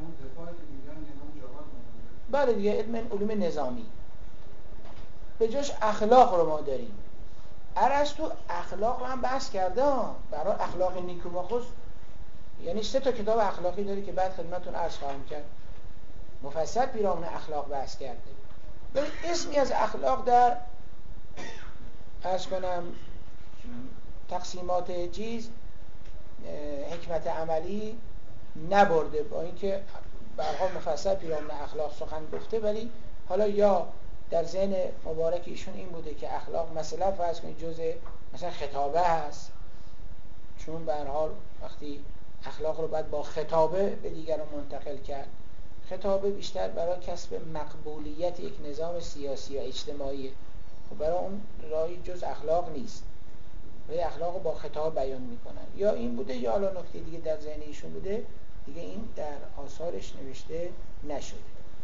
A: بله دیگه علم علوم نظامی. به جاش اخلاق رو ما داریم. ارسطو اخلاق رو هم بحث کرده، برای اخلاق نیکوماخوس، یعنی سه تا کتاب اخلاقی داره که بعد خدمتتون عرض خواهم کرد، مفصل پیرامون اخلاق بحث کرده. ولی اسمی از اخلاق در عرض کنم تقسیمات چیز حکمت عملی نبرده، با اینکه به هر حال مفصل پیرامون اخلاق سخن گفته، ولی حالا یا در ذهن مبارک ایشون این بوده که اخلاق مثلا فرض کنید جزء مثلا خطابه هست، چون به هر حال وقتی اخلاق رو باید با خطابه به دیگران منتقل کرد، خطابه بیشتر برای کسب مقبولیت یک نظام سیاسی و اجتماعی، خب برای اون راهی جز اخلاق نیست، ولی اخلاق رو با خطاب بیان میکنن. یا این بوده یا حالا نکته دیگه در ذهن ایشون بوده، دیگه این در آثارش نوشته نشده.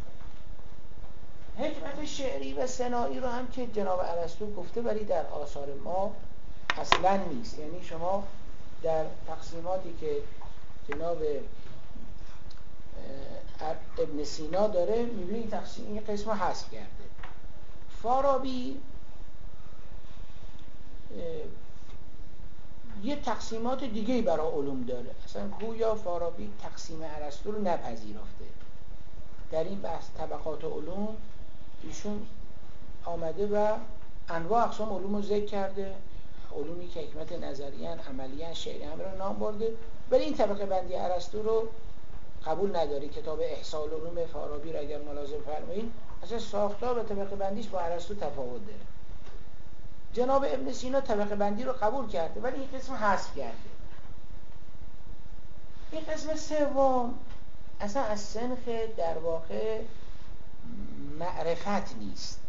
A: حکمت شعری و سنایی رو هم که جناب ارسطو گفته ولی در آثار ما اصلا نیست. یعنی شما در تقسیماتی که جناب ابن سینا داره میبینید تقسیم این قسم رو حذف کرده. فارابی یه تقسیمات دیگه‌ای برای علوم داره، اصلا گویا فارابی تقسیم ارسطو رو نپذیرفته. در این بحث طبقات علوم ایشون آمده و انواع اقسام علوم رو ذکر کرده، علومی که حکمت نظریان، عملیان، شعری هم رو نام برده، ولی این طبقه بندی ارسطو رو قبول نداری. کتاب احصاء العلوم فارابی رو اگر ملاحظه فرمایید اصلا ساختار و طبقه بندیش با ارسطو تفاوت داره. جناب ابن سینا طبقه بندی رو قبول کرده ولی این قسم حذف کرده. این قسم سوم اصلا از صنف در واقع معرفت نیست.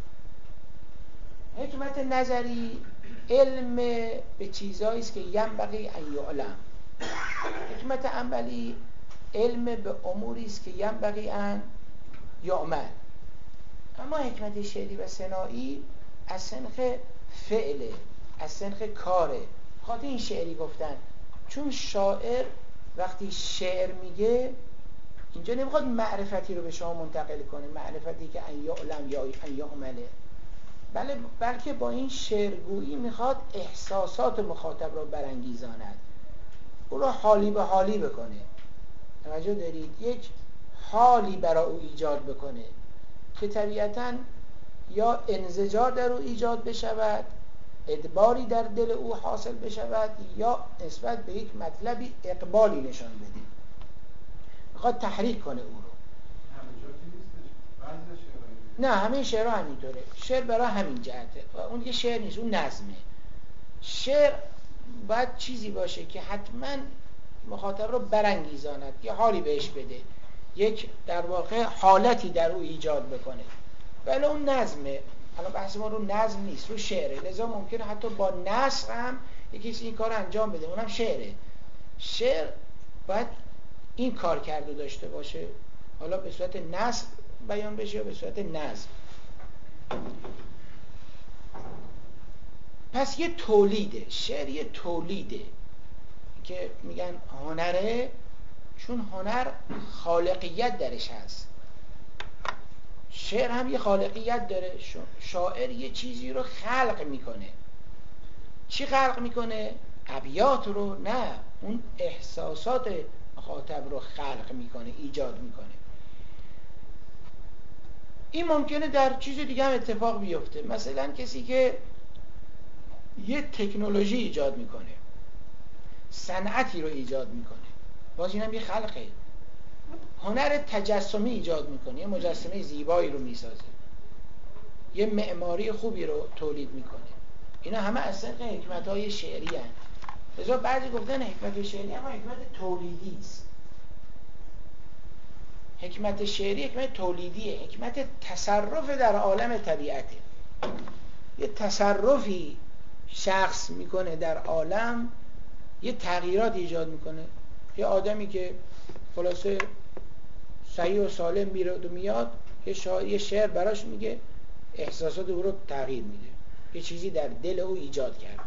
A: حکمت نظری علم به چیزایی است که ینبغی ان یعلم، حکمت عملی علم به اموری است که ینبغی ان یعمل. اما حکمت شعری و سنایی از صنف فعله، از صنف کاره. خاطر این شعری گفتن چون شاعر وقتی شعر میگه اینجا نمیخواد معرفتی رو به شما منتقل کنه، معرفتی که ان یعلم یا ان یعمله، بله، بلکه با این شعرگویی میخواد احساسات مخاطب رو برانگیزاند، او رو حالی به حالی بکنه. توجه دارید؟ یک حالی برای او ایجاد بکنه که طبیعتاً یا انزجار در او ایجاد بشود، ادباری در دل او حاصل بشود، یا نسبت به یک مطلبی اقبالی نشان بده، میخواد تحریک کنه او رو. نه همه شعرها همینطوره. شعر برای همین جهته، اون دیگه شعر نیست، اون نظمه. شعر باید چیزی باشه که حتما مخاطب رو برانگیزاند، یه حالی بهش بده، یک در واقع حالتی در او ایجاد بکنه. ولی اون نظمه. الان بحث ما رو نظم نیست، رو شعره. لذا ممکنه حتی با نثر هم یکی این کار انجام بده، اونم شعره. شعر باید این کار کرده داشته باشه، حالا به صورت نثر بیان بشه یا به صورت نظم. پس یه تولیده، شعر یه تولیده که میگن هنره، چون هنر خالقیت درش هست. شعر هم یه خالقیت داره. شاعر یه چیزی رو خلق میکنه. چی خلق میکنه؟ ابیات رو نه، اون احساسات مخاطب رو خلق میکنه، ایجاد میکنه. این ممکنه در چیز دیگه هم اتفاق بیفته. مثلا کسی که یه تکنولوژی ایجاد میکنه، صنعتی رو ایجاد میکنه، باز اینم یه خلقه. هنر تجسمی ایجاد میکنه، یه مجسمه زیبایی رو میسازه، یه معماری خوبی رو تولید میکنه. اینا همه از صنف حکمت‌های شعری هستند. لذا بعضی گفتن حکمت شعری اما حکمت تولیدی است. حکمت شعری حکمت تولیدیه، حکمت تصرف در عالم طبیعته. یه تصرفی شخص میکنه در عالم، یه تغییرات ایجاد میکنه. یه آدمی که خلاصه صحیح و سالم میره و میاد، یه شاعر یه شعر براش میگه، احساسات او رو تغییر میده، یه چیزی در دل او ایجاد کرده.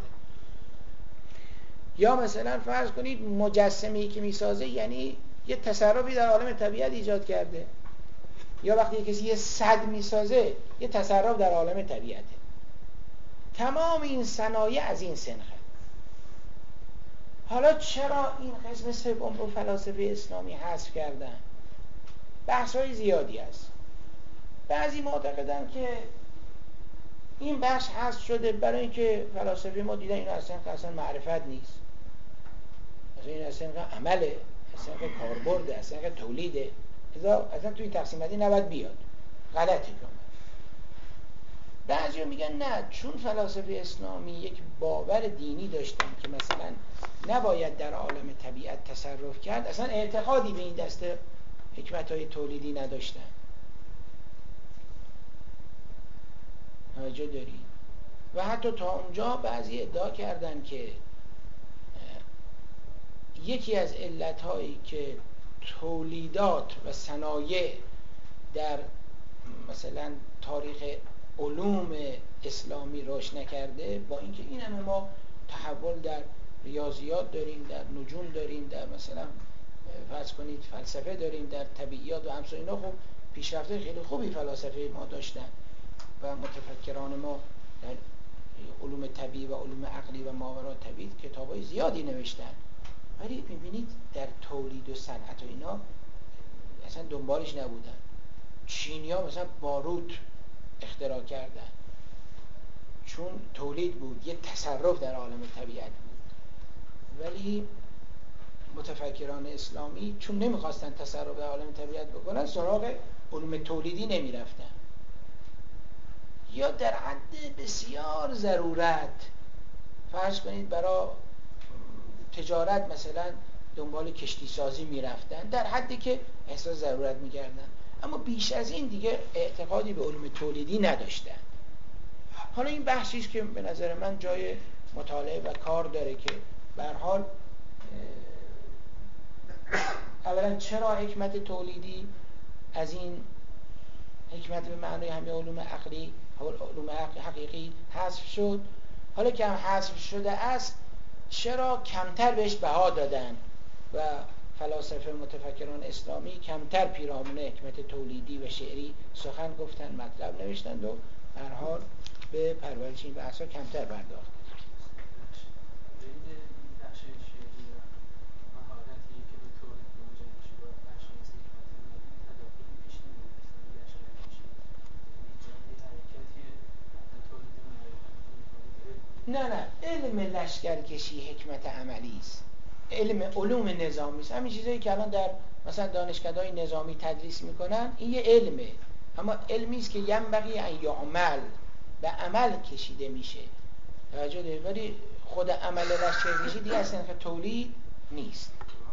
A: یا مثلا فرض کنید مجسمه‌ای که میسازه یعنی یه تصرفی در عالم طبیعت ایجاد کرده. یا وقتی کسی یه سد میسازه یه تصرف در عالم طبیعته. تمام این صنایع از این سنخه. حالا چرا این قسم سوم رو فلاسفه اسلامی حذف کردن؟ بحث‌های زیادی است. بعضی معتقدن که این بحث حذف شده برای اینکه فلاسفه ما دیدن این اصلا اصلا معرفت نیست، اصلا این اصلا عمله، اصلا کاربرده، اصلا تولیده، اصلا توی تقسیم بندی نباید بیاد، غلطه کنه. بعضی میگن نه، چون فلاسفه اسلامی یک باور دینی داشتن که مثلا نباید در عالم طبیعت تصرف کرد، اصلا اعتقادی به این دسته حکمت‌های تولیدی نداشتن. توجه دارید؟ و حتی تا اونجا بعضی ادعا کردن که یکی از علت‌هایی که تولیدات و صنایع در مثلا تاریخ علوم اسلامی رشد نکرده، با اینکه این همه ما تحول در ریاضیات داریم، در نجوم داریم، در مثلا فرض کنید فلسفه داریم، در طبیعیات و امثال اینا، خب پیشرفته خیلی خوبی فلاسفه ما داشتن و متفکران ما در علوم طبیعی و علوم عقلی و ماورا طبیعی کتابای زیادی نوشتن، ولی میبینید در تولید و صنعت و اینا اصلا دنبالش نبودن. چینی‌ها مثلا باروت اختراع کردن چون تولید بود، یه تصرف در عالم طبیعت بود، ولی متفکران اسلامی چون نمیخواستن تصرف در عالم طبیعت بکنن، سراغ علوم تولیدی نمیرفتن، یا در حد بسیار ضرورت فرض کنید برای تجارت مثلا دنبال کشتی سازی میرفتن، در حدی که احساس ضرورت میکردن، اما بیش از این دیگه اعتقادی به علوم تولیدی نداشتن. حالا این بحثی است که به نظر من جای مطالعه و کار داره که به هر حال اولا چرا حکمت تولیدی از این حکمت به معنای همه علوم عقلی، علوم حقیقی حذف شد، حالا که هم حذف شده است چرا کمتر بهش بها دادن و فلاسفه متفکران اسلامی کمتر پیرامون حکمت تولیدی و شعری سخن گفتن، مطلب نوشتند و به هر حال به پرورش این بحثا کمتر پرداختند. نه نه، علم لشکرکشی حکمت عملی است، علم علوم نظامی است. همین چیزایی که الان در مثلا دانشکده‌های نظامی تدریس میکنن این یه علمه، اما علمی است که ینبغی ان یعمل، به عمل کشیده میشه. توجه دارید؟ ولی خود عمل لشکرکشی دیگه اصلا که تولید نیست.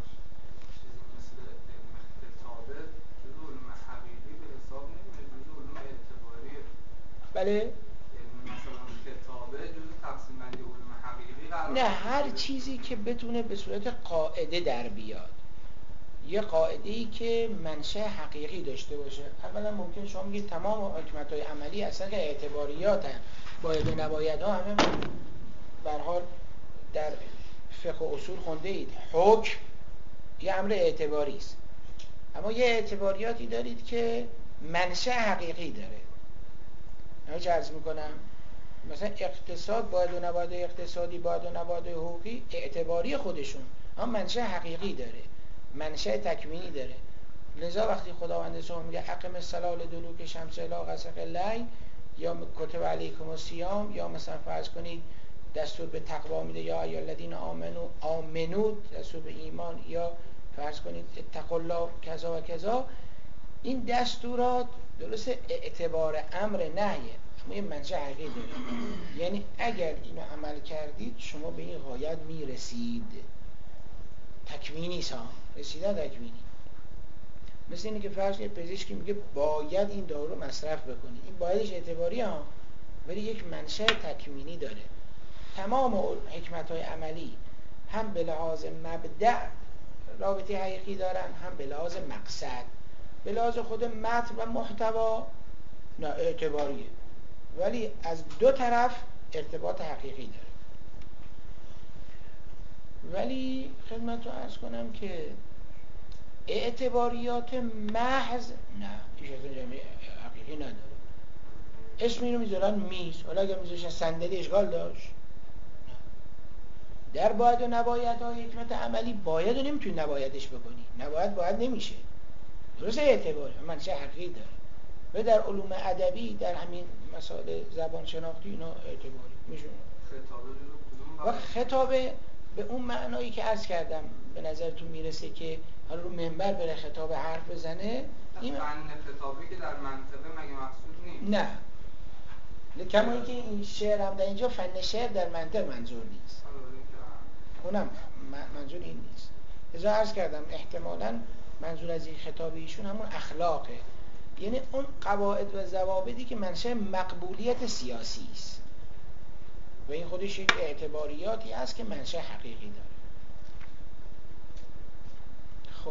C: مثل کتابه جزء علوم حقیقی به حساب نمیاد، جزء علوم اعتباریه.
A: بله؟
C: مثلا کتابه جزء تقسیم بندی علوم حقیقی قرار
A: نه، هر چیزی که بتونه به صورت قاعده در بیاد، یه قاعده‌ای که منشأ حقیقی داشته باشه. اولا ممکن شما میگید تمام حکمت‌های عملی اصلا که اعتباریاتن، باید و نبایدها همه به هر حال در فقه و اصول خونده اید، حکم یه امر اعتباری است، اما یه اعتباریاتی دارید که منشأ حقیقی داره. من چه عرض میکنم؟ مثلا اقتصاد، باید و نباید اقتصادی، باید و نباید حقوقی اعتباری خودشون، اما منشأ حقیقی داره، منشأ تکوینی داره. لذا وقتی خداوند سبحانه میگه اقم الصلاة لدلوک شمس الی غسق اللیل، یا کتب علیکم الصیام، یا مثلا فرض کنید دستور به تقوا میده یا ایها الذین آمنو آمنو، دستور به ایمان، یا فرض کنید اتقوا الله کذا و کذا، این دستورات درست اعتبار امر نهیه، اما یه منشأ حقیقی داره. یعنی اگر اینو عمل کردید شما به این غایت میرسید. تکوینی ها رسیدن تکوینی، مثل اینه که فرض کنید پزشکی میگه باید این دارو رو مصرف بکنید، این بایدش اعتباری ها، ولی یک منشأ تکوینی داره. تمام حکمت‌های عملی هم به لحاظ مبدأ رابطه حقیقی دارن، هم به لحاظ مقصد. به لحاظ خود متن و محتوا نه اعتباریه، ولی از دو طرف ارتباط حقیقی داره. ولی خدمتتون عرض کنم که اعتباریات محض نه، هیچ از جمعی حقیقی نداره. اسم اینو میذارن میز، حالا اگر میذاشن صندلی اشکال داشت؟ در باید و نباید های حکمت عملی باید و نمیتونی نبایدش بکنی، نباید باید نمیشه، درسته اعتباری منشأ حقیقی داره. و در علوم ادبی در همین مسائل زبان شناختی اینا اعتباری میشونه.
C: خطابه جلو کدوم
A: و خطابه به اون معنایی که عرض کردم به نظرتون میرسه که حالا رو منبر بره خطاب حرف بزنه،
C: این فن خطابه که در منطقه مگه مقصود نیست؟
A: نه، کما اینکه این شعر هم در اینجا فن شعر در منطق منظور نیست، اونم منظور این نیست. لذا عرض کردم احتمالاً منظور از این خطاب ایشون همون اخلاقه، یعنی اون قواعد و ضوابطی که منشأ مقبولیت سیاسی است و این خودش یک اعتباریاتی است که منشأ حقیقی داره. خب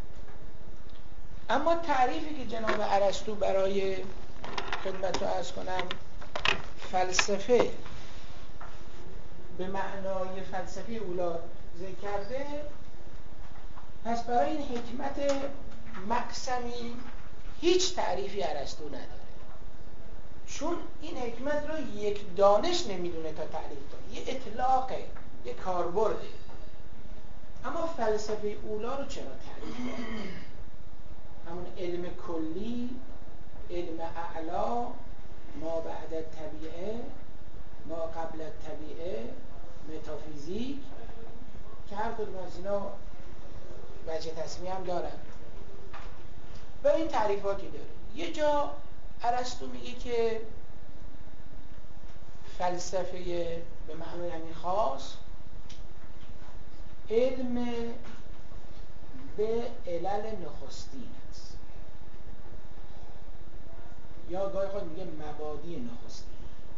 A: اما تعریفی که جناب ارسطو برای خدمت رو عرض کنم فلسفه به معنای فلسفه اولا ذکر کرده، پس برای این حکمت مقسمی هیچ تعریفی ارسطو نداره، چون این حکمت رو یک دانش نمیدونه تا تعریف کنه، یه اطلاقه، یه کاربرده. اما فلسفه اولا رو چرا تعریف کنه؟ همون علم کلی، علم اعلا، ما بعد الطبیعه، ما قبل الطبیعه، متافیزیک، که هر کدوم از اینا وجه تسمیه هم دارن و این تعریفاتی داره. یه جا ارسطو میگه که فلسفه به معنای همین خاص علم به علل نخستین است، یا گاهی خود میگه مبادی نخستین.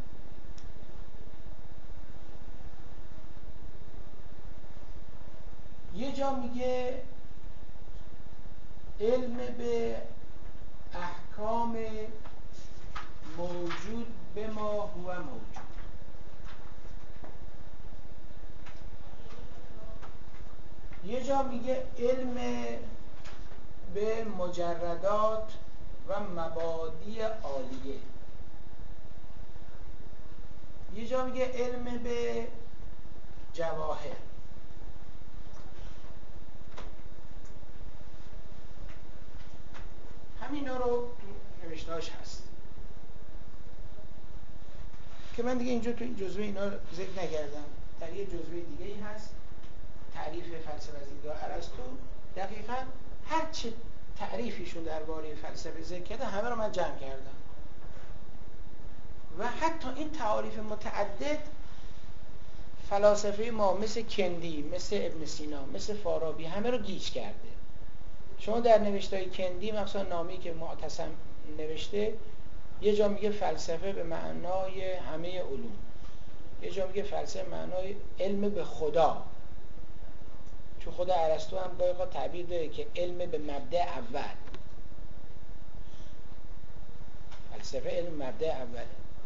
A: یه جا میگه علم به احکام موجود به ما هو موجود. یه جا میگه علم به مجردات و مبادی عالیه. یه جا میگه علم به جواهر. همینا رو نوشتهاش هست که من دیگه اینجا تو این جزوه اینا ذکر نکردم. در یه جزوه دیگه ای هست تعریف فلسفه از دیدگاه ارسطو، دقیقاً هر چه تعریفیشون درباره فلسفه ذکر کرده همه رو من جمع کردم و حتی این تعاریف متعدد فلاسفه ما مثل کندی، مثل ابن سینا، مثل فارابی همه رو گیج کرده. شما در نوشته‌های کندی مثلا نامه‌ای که معتصم نوشته یه جا میگه فلسفه به معنای همه علوم، یه جا میگه فلسفه معنای علم به خدا، چون خود ارسطو هم گاهی اوقات تعبیر داره که علم به مبدأ اول، فلسفه علم مبدأ اوله.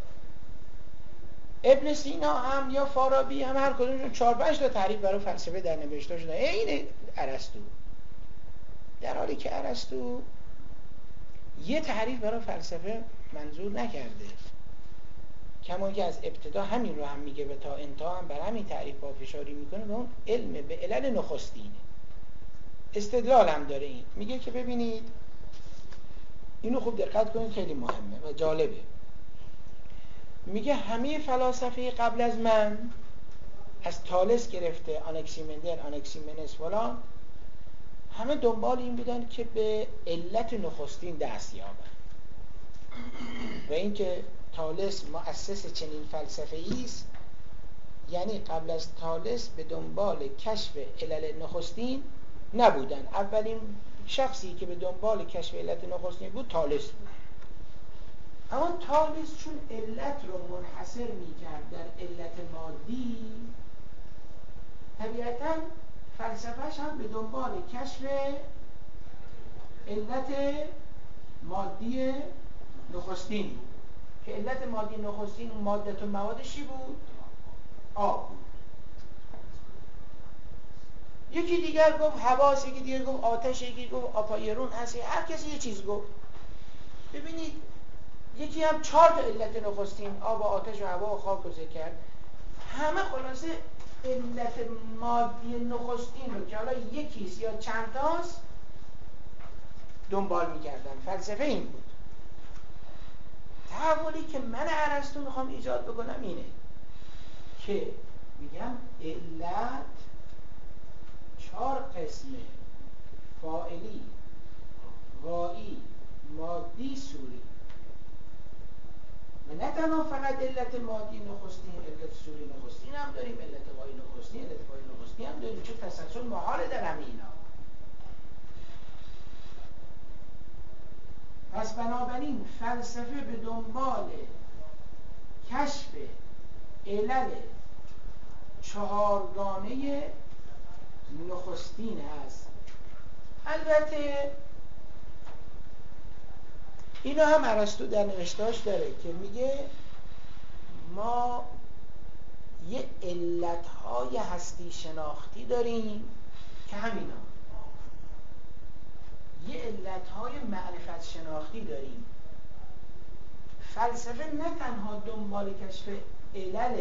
A: ابن سینا هم یا فارابی هم هر کدومشون چهار پنج تا تعریف برای فلسفه در نوشته‌هاشون داره، این ارسطو، در حالی که ارسطو یه تعریف برای فلسفه منظور نکرده، کما که از ابتدا همین رو هم میگه و تا انتها هم بر همین تعریف پافشاری میکنه، به اون علم به علل نخستینه. استدلال هم داره، این میگه که ببینید اینو خوب دقت کنید، خیلی مهمه و جالبه. میگه همه فلاسفه قبل از من از تالس گرفته، آناکسیمندر، آناکسیمنس فلان، همه دنبال این بودن که به علت نخستین دست یابن و اینکه تالس مؤسس چنین فلسفه‌ای است، یعنی قبل از تالس به دنبال کشف علل نخستین نبودن. اولین شخصی که به دنبال کشف علت نخستین بود تالس بود، اما تالس چون علت رو منحصر می‌کرد در علت مادی، طبیعتاً فلسفهش هم به دنبال کشف علت مادی نخستین بود که علت مادی نخستین اون مادت و موادشی بود؟ آب بود. یکی دیگر گفت هواست، یکی دیگر گفت آتش، یکی گفت آپایرون هستی، هر کسی یه چیز گفت. ببینید یکی هم چهار تا علت نخستین، آب و آتش و هوا و خاک رو ذکر کرد، همه خلاصه علت مادی نخستین رو که حالا یکیست یا چند تاست دنبال می‌کردن. فلسفه این بود. تحولی که من ارسطو میخوام ایجاد بکنم اینه که میگم علت چهار قسمه: فاعلی، غایی، مادی، صوری. و نه تنها فقط علت مادی نخستین، علت صوری نخستین هم داریم، علت غایی نخستین، علت فاعلی نخستین هم داریم، چون تسلسل محاله در همه اینا. پس بنابراین فلسفه به دنبال کشف علل چهارگانه نخستین هست. البته اینو هم ارسطو در نوشته‌اش داره که میگه ما یه علتهای هستی شناختی داریم که همینا، یه علتهای معرفت شناختی داریم. فلسفه نه تنها دنبال کشف علل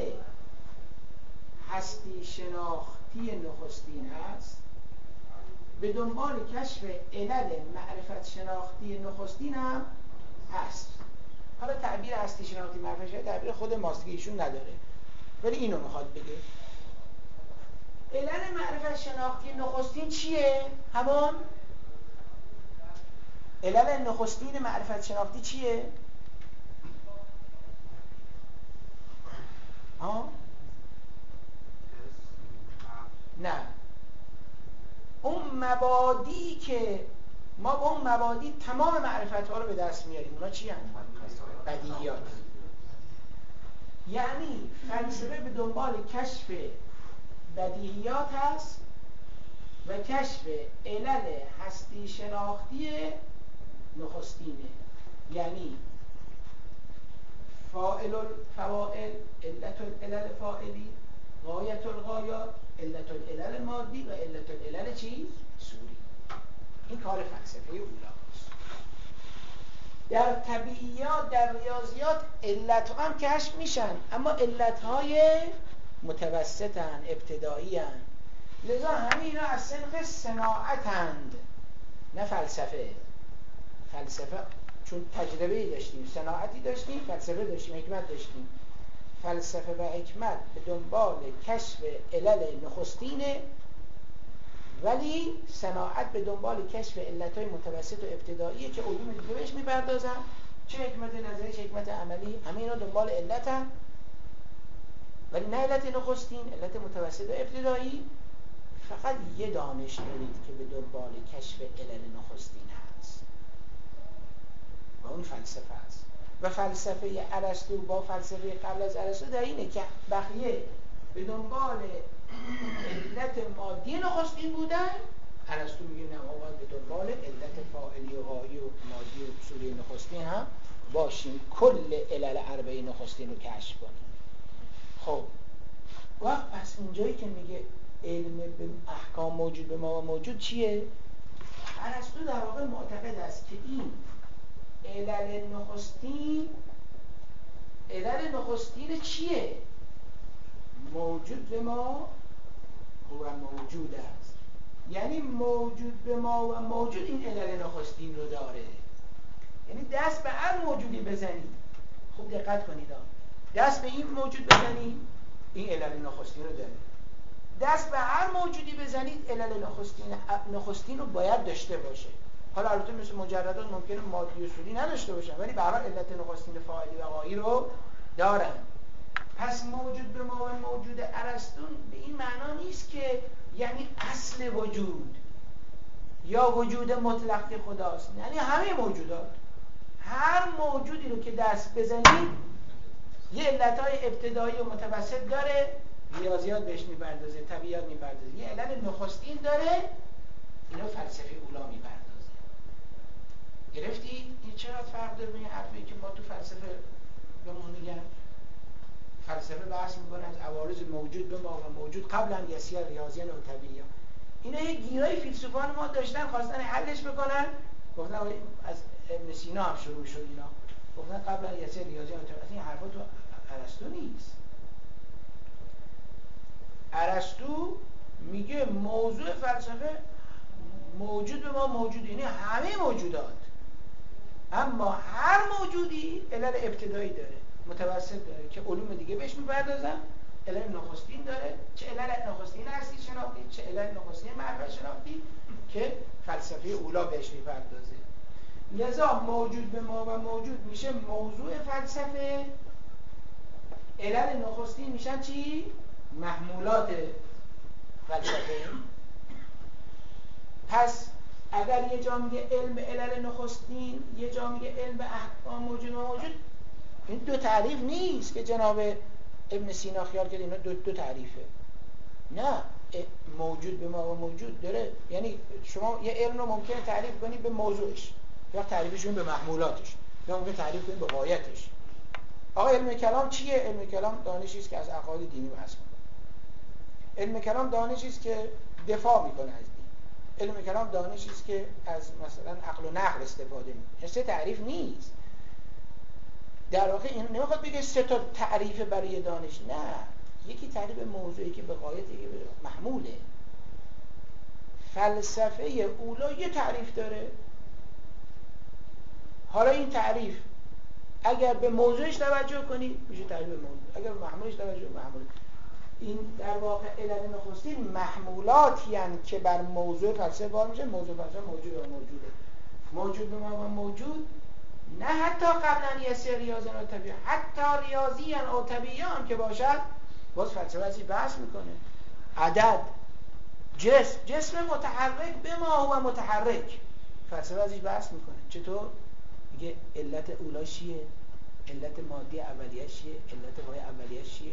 A: هستی شناختی نخستین هست، به دنبال کشف علل معرفت شناختی نخستین هم هست. حالا تعبیر هستی شناختی معرفت شناختی تعبیر خود ماست که ایشون نداره، ولی اینو میخواد بگه. علل معرفت شناختی نخستین چیه؟ همون علل نخستین معرفت شناختی چیه؟ ها؟ نه، اون مبادی که ما با اون مبادی تمام معرفت ها رو به دست میاریم، اونا چی هستند؟ بدیهیات. یعنی فلسفه به دنبال کشف بدیهیات هست و کشف علل هستی شناختی نخستینه. یعنی فاعل الفواعل، علت العلل فاعلی، غایت الغایات، علت العلل مادی و علت العلل چی؟ صوری. این کار فلسفه اولاست. در طبیعیات، در ریاضیات علت هم کشف میشن، اما علت های متوسطن، ابتدایی هن. لذا همه اینا از صنف صناعتند، نه فلسفه. فلسفه چون تجربه‌ای داشتیم، صناعتی داشتیم، فلسفه داشتیم، حکمت داشتیم. فلسفه و حکمت به دنبال کشف علل نخستینه، ولی صناعت به دنبال کشف علتهای متوسط و ابتداییه که علوم دیگه بهش میپردازن، چه حکمت نظری چه حکمت عملی، همه اینا دنبال علتن، ولی نه علت نخستین، علت متوسط و ابتدایی. فقط یه دانش دارید که به دنبال کشف علل نخستین هست و اون فلسفه است. و فلسفه ارسطو با فلسفه قبل از ارسطو در اینه که بقیه به دنبال علت مادی نخستین بودن، ارسطو میگه نه، ما باید به دنبال علت فاعلی و غایی و مادی و صوری نخستین هم باشیم، کل علل اربعه نخستین رو کشف کنیم. خب وقت پس اینجایی که میگه علم به احکام موجود به ما و موجود چیه؟ ارسطو در واقع معتقد است که این علل نخستین، علل نخستین چیه؟ موجود به ما و موجود است. یعنی موجود به ما و موجود این علل نخستین رو داره. یعنی دست به هر موجودی بزنید، خوب دقت کنید، دست به این موجود بزنید این علل نخستین رو داره. دست به هر موجودی بزنید علل نخستین نخستین رو باید داشته باشه. حالا البته مثل مجردات ممکنه مادی و صوری نداشته باشن، ولی به هر حال علت نخستین فاعلی و غایی رو دارن. پس موجود به ما و موجود ارسطو به این معنا نیست که یعنی اصل وجود یا وجود مطلق خداست، یعنی همه موجودات، هر موجودی رو که دست بزنید یه علتهای ابتدایی و متوسط داره، ریاضیات بهش میپردازه، طبیعیات میپردازه، یه علت نخستین داره، اینو فلسفه اولا میپردازه. گرفتید؟ این چقدر فرق داره به این حرفی که ما تو فلسفه بهمون میگن؟ فلسفه بحث میکنه از عوارض موجود به ما و موجود قبلا یسیر ریاضیان و طبیعیات. اینا یه گیرای فیلسوفان ما داشتن، خواستن حلش بکنن، گفتن از ابن سینا هم شروع شد اینا، گفتن قبلا یسیر ریاضیان و طبیعیات. این حرفا تو ارسطو نیست. ارسطو میگه موضوع فلسفه موجود به ما موجود، یعنی همه موجودات، اما هر موجودی علل ابتدایی داره، متوسط داره که علوم دیگه بهش میپردازن. علل نخستین داره، چه علل نخستین هستی شناختی، چه علل نخستین معرفت شناختی که فلسفه اولا بهش میپردازه. لذا موجود به ما و موجود میشه موضوع فلسفه، علل نخستین میشن چی؟ محمولات فلسفه. پس اگر یه جا میگه علم علل نخستین، یه جا میگه علم احکام موجود و موجود، این دو تعریف نیست که جناب ابن سینا خیال کرد اینا دو, دو تعریفه. نه، موجود به ما و موجود داره، یعنی شما یه علم رو ممکنه تعریف کنی به موضوعش، یا تعریفش کنی به محمولاتش، یا ممکنه تعریف کنی به غایتش. آقا علم کلام چیه؟ علم کلام دانشی است که از عقاید دینی بحث می‌کنه. علم کلام دانشی است که دفاع میکنه از دین. علم کلام دانشی است که از مثلا عقل و نقل استفاده میکنه. سه تعریف نیست. در واقع این نمیخواد بگه سه تا تعریف برای دانش، نه، یکی تعریف موضوعی که به غایت، یکی به محموله. فلسفه اولا یه تعریف داره. حالا این تعریف اگر به موضوعش توجه کنی میشه تعریف موضوع، اگر به محمولش توجه کنی محمول. این در واقع علل نخستین محمولاتی هستند که بر موضوع فلسفه بار میشه. موضوع فلسفه موجود و موجوده. موجود به ما و موجود، نه حتی قبلا یه سری ریاضیان و طبیعیان، حتی ریاضیان و طبیعیان که باشد، باز فلسفه ازش بحث میکنه. عدد، جسم، جسم متحرک به ما و متحرک، فلسفه ازش بحث میکنه. چطور؟ میگه علت اولا چیه؟ علت مادی اولیه چیه؟ علت وای اولیه چیه؟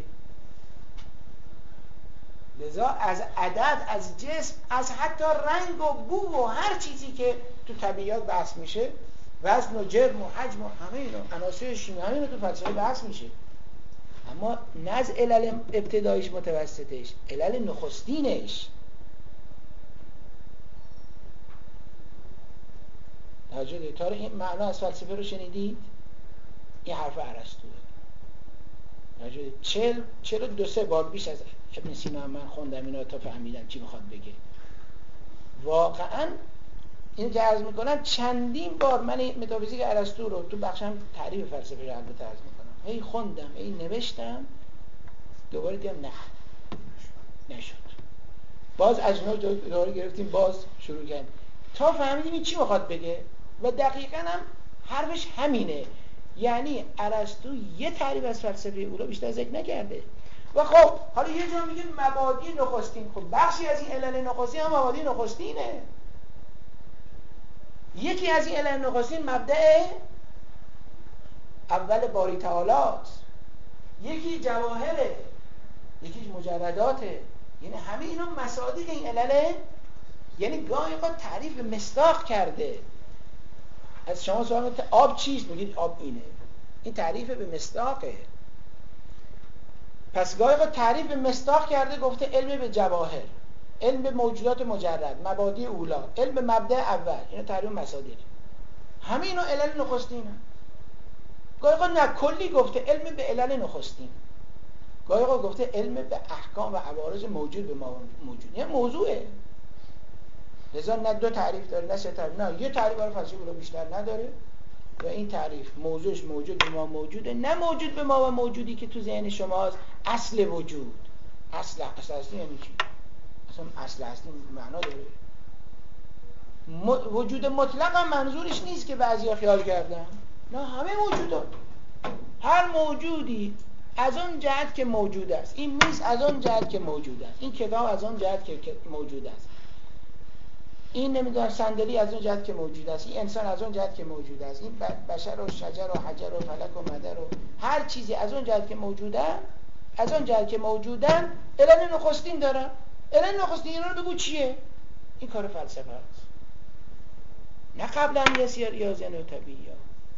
A: لذا از عدد، از جسم، از حتی رنگ و بو و هر چیزی که تو طبیعیات بحث میشه، وزن و جرم و حجم و همه اینا، عناصر شیمیایی، همه اینا تو فلسفه بحث میشه. اما نه از علل ابتدایش متوسطش، علل نخستینش. توجه دارید؟ تا این معنا از فلسفه رو شنیدید؟ این حرف ارسطوئه. توجه دارید؟ چل چل دو سه بار بیش از ابن سینا من خوندم اینا تا فهمیدم چی میخواد بگه. واقعا این که عرض میکنم چندین بار من متافیزیک ارسطو رو تو بخشم تعریف فلسفه رو البته عرض میکنم، هی خوندم، هی نوشتم، دوباره دیدم نه نشد. باز از نو دوباره گرفتیم، باز شروع کردیم تا فهمیدیم این چی میخواد بگه. و دقیقاً هم حرفش همینه. یعنی ارسطو یه تعریف از فلسفه اولا بیشتر ذکر نکرده. و خب حالا یه جا میگه مبادی نخستین، خب بخشی از این علل نخستین هم مبادی نخستینه. یکی از این علل نخستین مبدأ اول باری تعالی است، یکی جواهره، یکیش مجرداته. یعنی همه اینا مصادیق این علله. یعنی گاهی اوقات تعریف به مصداق کرده. از شما سوال میکنه آب چیست؟ میگید آب اینه. این تعریف به مصداقه. پس گاهی اوقات تعریف به مصداق کرده، گفته علم به جواهر، علم به موجودات مجرد، مبادی اولا، علم به مبدأ اول. اینا تعریف مصادیق. همه اینا علل نخستینه. گاهی اوقات نه کلی گفته علم به علل نخستین. گاهی اوقات گفته علم به احکام و عوارض موجود به موجود. یه موضوعه. لذا نه دو تعریف داره، نه سه تعریف، نه یه تعریف برای فلسفه اولا بیشتر نداره. و این تعریف موضوعش موجود به ما موجوده، نه موجود به ما و موجودی که تو ذهن شماست اصل وجود. اصل اصل هستی یعنی چی؟ اصلا اصل هستی معنا داره؟ م... وجود مطلق هم منظورش نیست که بعضیا خیال کردن. نه، همه موجودات، هر موجودی از اون جهت که موجود است. این میز از اون جهت که موجود است، این کتاب از اون جهت که موجود است، این نمیدونم صندلی از اون جهت که موجود است، این انسان از اون جهت که موجود است، این بشر و شجر و حجر و فلک و مدر و هر چیزی از اون جهت که موجودن، از اون جهت که موجودن علل نخستین دارن. علل نخستین اینا رو بگو چیه؟ این کار فلسفه است، نه قبلا یه ریاضیان و طبیعیات.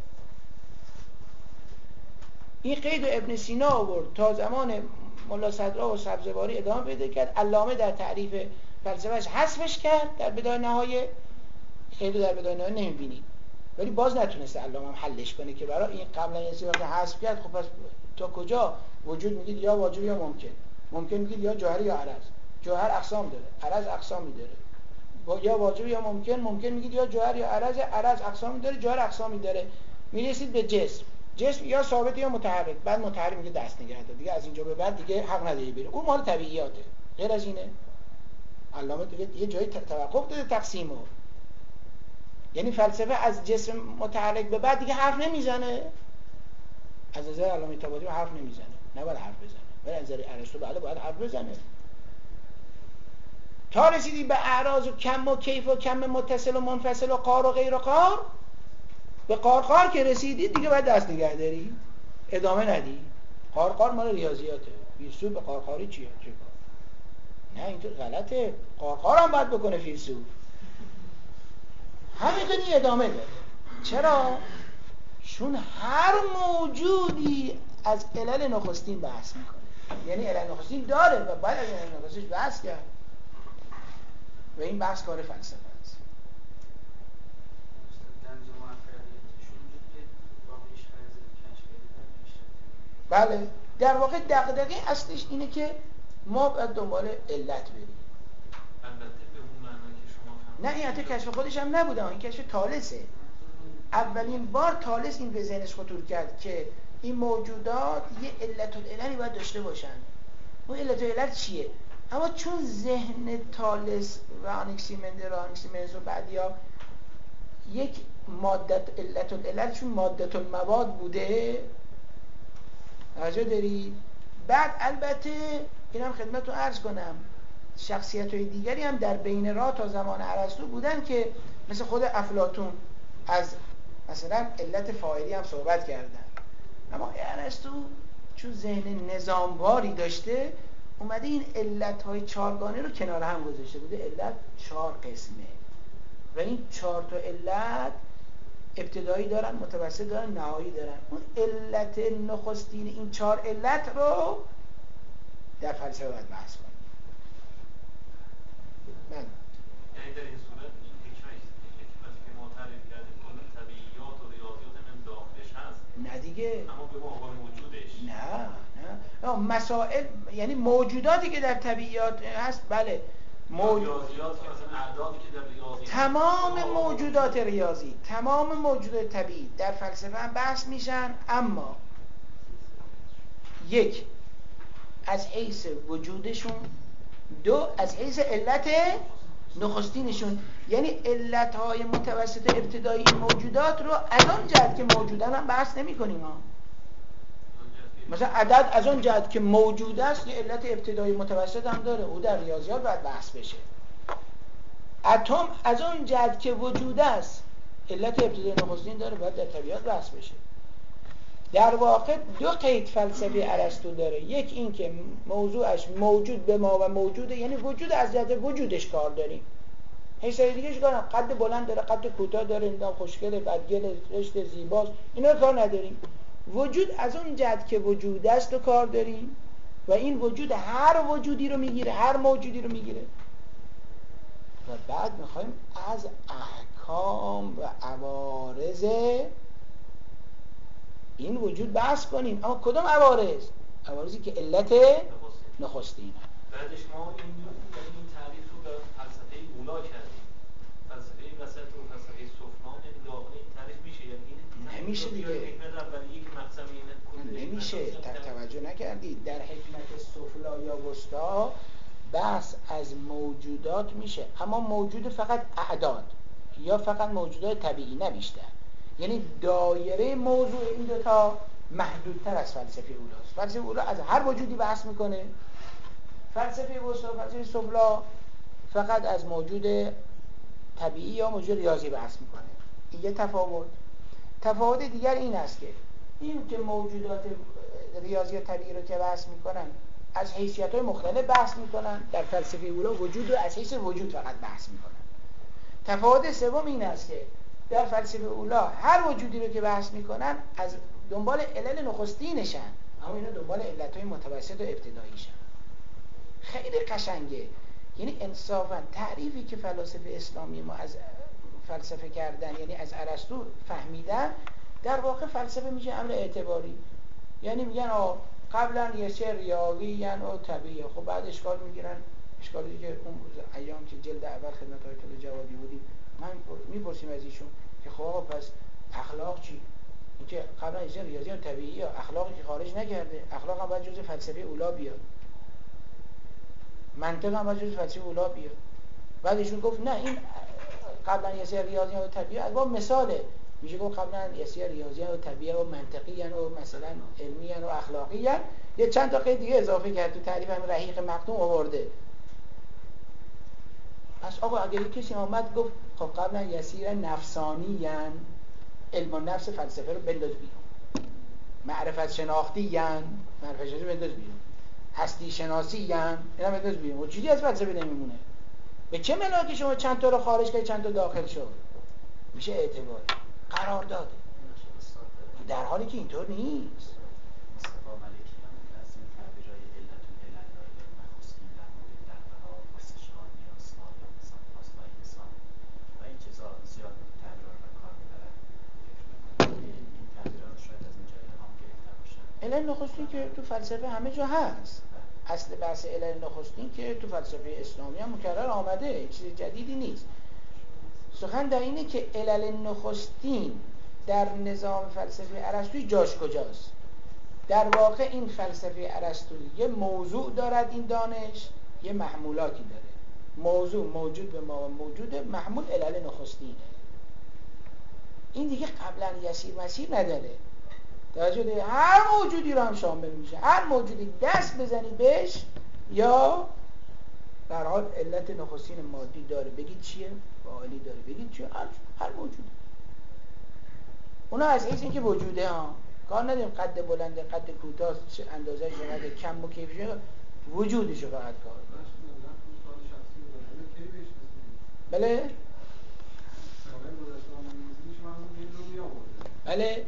A: این قید ابن سینا آورد تا زمان ملا صدرا و سبزواری ادامه پیدا کرد. علامه در تعریف فلسفهش حذفش کرد در بدایه نهایه. خیلی در بدایه نهایه نمیبینید، ولی باز نتونسته علامه هم حلش کنه که برای این قبلا یه سری وقتی حذف کرد. خب پس تا کجا وجود میگید یا واجب یا ممکن؟ ممکن میگید یا جوهر یا عرض. جوهر اقسام داره، عرض اقسامی داره. یا واجب یا ممکن، ممکن میگید یا جوهر یا عرض، عرض اقسامی داره، جوهر اقسامی داره، میرسید به جسم، جسم یا ثابت یا متحرک، بعد متحرک میگه دست نگه دار، دیگه از اینجا به بعد دیگه حق نداری بری، اون مال طبیعیاته. غیر از اینه علامه دیگه یه جایی توقف داده تقسیمو، یعنی فلسفه از جسم متحرک به بعد دیگه حرف نمیزنه، از نظر علامه طباطبایی حرف نمیزنه، نباید حرف بزنه، ولی از نظر ارسطو بله باید حرف بزنه. تا رسیدی به اعراض و کم و کیف و کم متصل و منفصل و قار و غیر قار، به قار قار که رسیدی دیگه باید دست نگه داری، ادامه ندی. قار قار مال ریاضیاته، فیلسوف به قار قاری چیه؟ چه کار؟ نه اینطور غلطه، قار قار هم باید بکنه فیلسوف، همینطوری ادامه داره. چرا؟ چون هر موجودی از علل نخستین بحث میکنه، یعنی علل نخستین داره و باید از علل نخستینش بحث کرد و این بحث کار فلسفه است. بله در واقع دغدغه اصلش اینه که ما باید دنبال علت بریم. نه این حتی کشف خودش هم نبوده، این کشف طالسه. اولین بار طالس این به ذهنش خطور کرد که این موجودات یه علت العللی باید داشته باشن. اون علت العلل چیه؟ اما چون ذهن طالس و آنکسیمندر و آنکسیمندر و بعدیا یک مادت علت العلل چون مادت المواد بوده، توجه دارید؟ بعد البته اینم خدمتتون عرض کنم شخصیت‌های دیگری هم در بین راه تا زمان ارسطو بودن که مثل خود افلاطون از مثلا علت فاعلی هم صحبت کردن، اما ارسطو چون ذهن نظامواری داشته اومده این علت‌های چهارگانه رو کنار هم گذاشته بوده. علت چهار قسمه و این چهار تا علت ابتدایی دارن، متوسط دارن، نهایی دارن. اون علت نخستین این چهار علت رو در فلسفه باید بحث کنیم. من
D: یعنی در این صورت این حکمتی که ما تعریف کردیم کل طبیعیات و ریاضیات هم داخلش هست.
A: نه دیگه،
D: اما به عنوان موجودش
A: نه نه مسائل یعنی موجوداتی که در طبیعیات هست بله موجود...
D: ریاضیات که مثلا اعدادی که در ریاضی
A: تمام موجودات ریاضی، تمام موجودات طبیعی در فلسفه هم بحث میشن، اما یک از حیث وجودشون، دو از حیث علت نخستینشون، یعنی علتهای متوسط ابتدایی موجودات رو از آن جهت که موجودن هم بحث نمی کنیم ها. مثلا عدد از اون جهت که موجود است یه علت ابتدایی متوسط هم داره، او در ریاضیات باید بحث بشه. اتم از اون جهت که وجود است علت ابتدایی نخستین داره، باید در طبیعت بحث بشه. در واقع دو قید فلسفی ارسطو داره، یک این که موضوعش موجود به ما و موجوده، یعنی وجود از جهت وجودش کار داریم. حیثیت دیگه‌اش کارم قد بلند داره، قد کوتاه داره، اینا خوشگله، بدگله، رشته زیباست، اینا رو کار نداریم. وجود از اون جهت که وجود است رو کار داریم و این وجود هر وجودی رو میگیره، هر موجودی رو میگیره. و بعد میخوایم از احکام و عوارض این وجود بحث کنیم. اما کدوم عوارض؟ عوارضی که علت نخستینه.
D: بعدش ما این این تعریف رو به فلسفه اولا کردیم. فلسفه وسط و فلسفه سفلی داخل این تعریف میشه، یعنی
A: نمیشه دیگه. نمیشه. توجه نکردید در حکمت سفلی یا وسطی بحث از موجودات میشه، اما موجود فقط اعداد یا فقط موجودات طبیعی نه بیشتر. یعنی دایره موضوع این دوتا محدودتر از فلسفه اولاست. فلسفه اولا از هر وجودی بحث میکنه، فلسفه وسطی فلسفه سفلی فقط از موجود طبیعی یا موجود ریاضی بحث میکنه. این یه تفاوت. تفاوت دیگر این است که این که موجودات ریاضی طبیعی رو که بحث میکنن از حیثیت‌های مختلف بحث میکنن، در فلسفه اولا وجود رو از حیث وجود فقط بحث میکنن. تفاوت سوم این است که در فلسفه اولا هر وجودی رو که بحث میکنن از دنبال علل نخستینشن، اما اینا دنبال علت‌های متوسط و ابتداییشن. خیلی قشنگه. یعنی انصافا تعریفی که فلاسفه اسلامی ما از فلسفه کردن، یعنی از ارسطو فهمیدن، در واقع فلسفه میشه امر اعتباری. یعنی میگن آه قبلا یه چه ریاضی یعنی طبیعیه، خب بعد اشکال میگیرن، اشکالی که اون ایام که جلد اول خدمت آیت الله جوادی بودیم، من میپرسیم از ایشون که خب پس اخلاق چی؟ اینکه قبلا از ریاضی و طبیعی یا اخلاقی که خارج نکرده، اخلاق هم باید جزء فلسفه اولا بیاد، منطق هم باید جزء فلسفه اولا بیاد. بعد ایشون گفت نه این قبلا یه سری ریاضی و طبیعی از با مثاله، میشه گفت قبلا یه سری ریاضی و طبیعی و منطقی و مثلا علمی و اخلاقی هن. یه چند تا قید دیگه اضافه کرد تو تعریف همین رحیق مختوم آورده. پس آقا اگر کسی اومد گفت خب قبلا یسیر نفسانی هن، علم و نفس فلسفه رو بنداز بیرون، معرفت شناختی هن، معرفت شناختی بنداز بیرون، هستی شناسی هن، اینا بنداز بیرون، و چیزی از فلسفه نمیمونه. به چه ملاکی شما چند تا رو خارج کنید چند تا داخل شد؟ میشه اعتبار قرار داده، در حالی که اینطور نیست.
B: مصطفی ملکی هم از این تعبیرهای علت و علل داره، نخستین در مورد دربها، پاسشها، نیازها یا مثلا خواستهای انسان و این چیزا زیاد تعبیرها رو کار میبرن. فکر میکنم این تعبیرها رو شاید از اینجا الهام گرفته باشن.
A: علل نخستین که تو فلسفه همه جا هست. اصل بحث علل نخستین که تو فلسفه اسلامی هم مکرر آمده، چیز جدیدی نیست. سخن در اینه که علل نخستین در نظام فلسفه ارسطویی جاش کجاست؟ در واقع این فلسفه ارسطویی یه موضوع دارد، این دانش یه محمولاتی داره. موضوع موجود به ما موجوده، محمول علل نخستینه. این دیگه قبلا یسیر مسیر نداره. توجه دارید؟ هر موجودی رو هم شامل میشه، هر موجودی دست بزنی بهش یا در حال علت نخستین مادی داره بگید چیه؟ فاعلی داره بگید چیه؟ هر, هر موجودی. اونا از حیث اینکه وجوده ها کار نداریم، قد بلنده قد کوتاه چه اندازه چقدر کم و کیفی وجودشو فقط کار بله بله.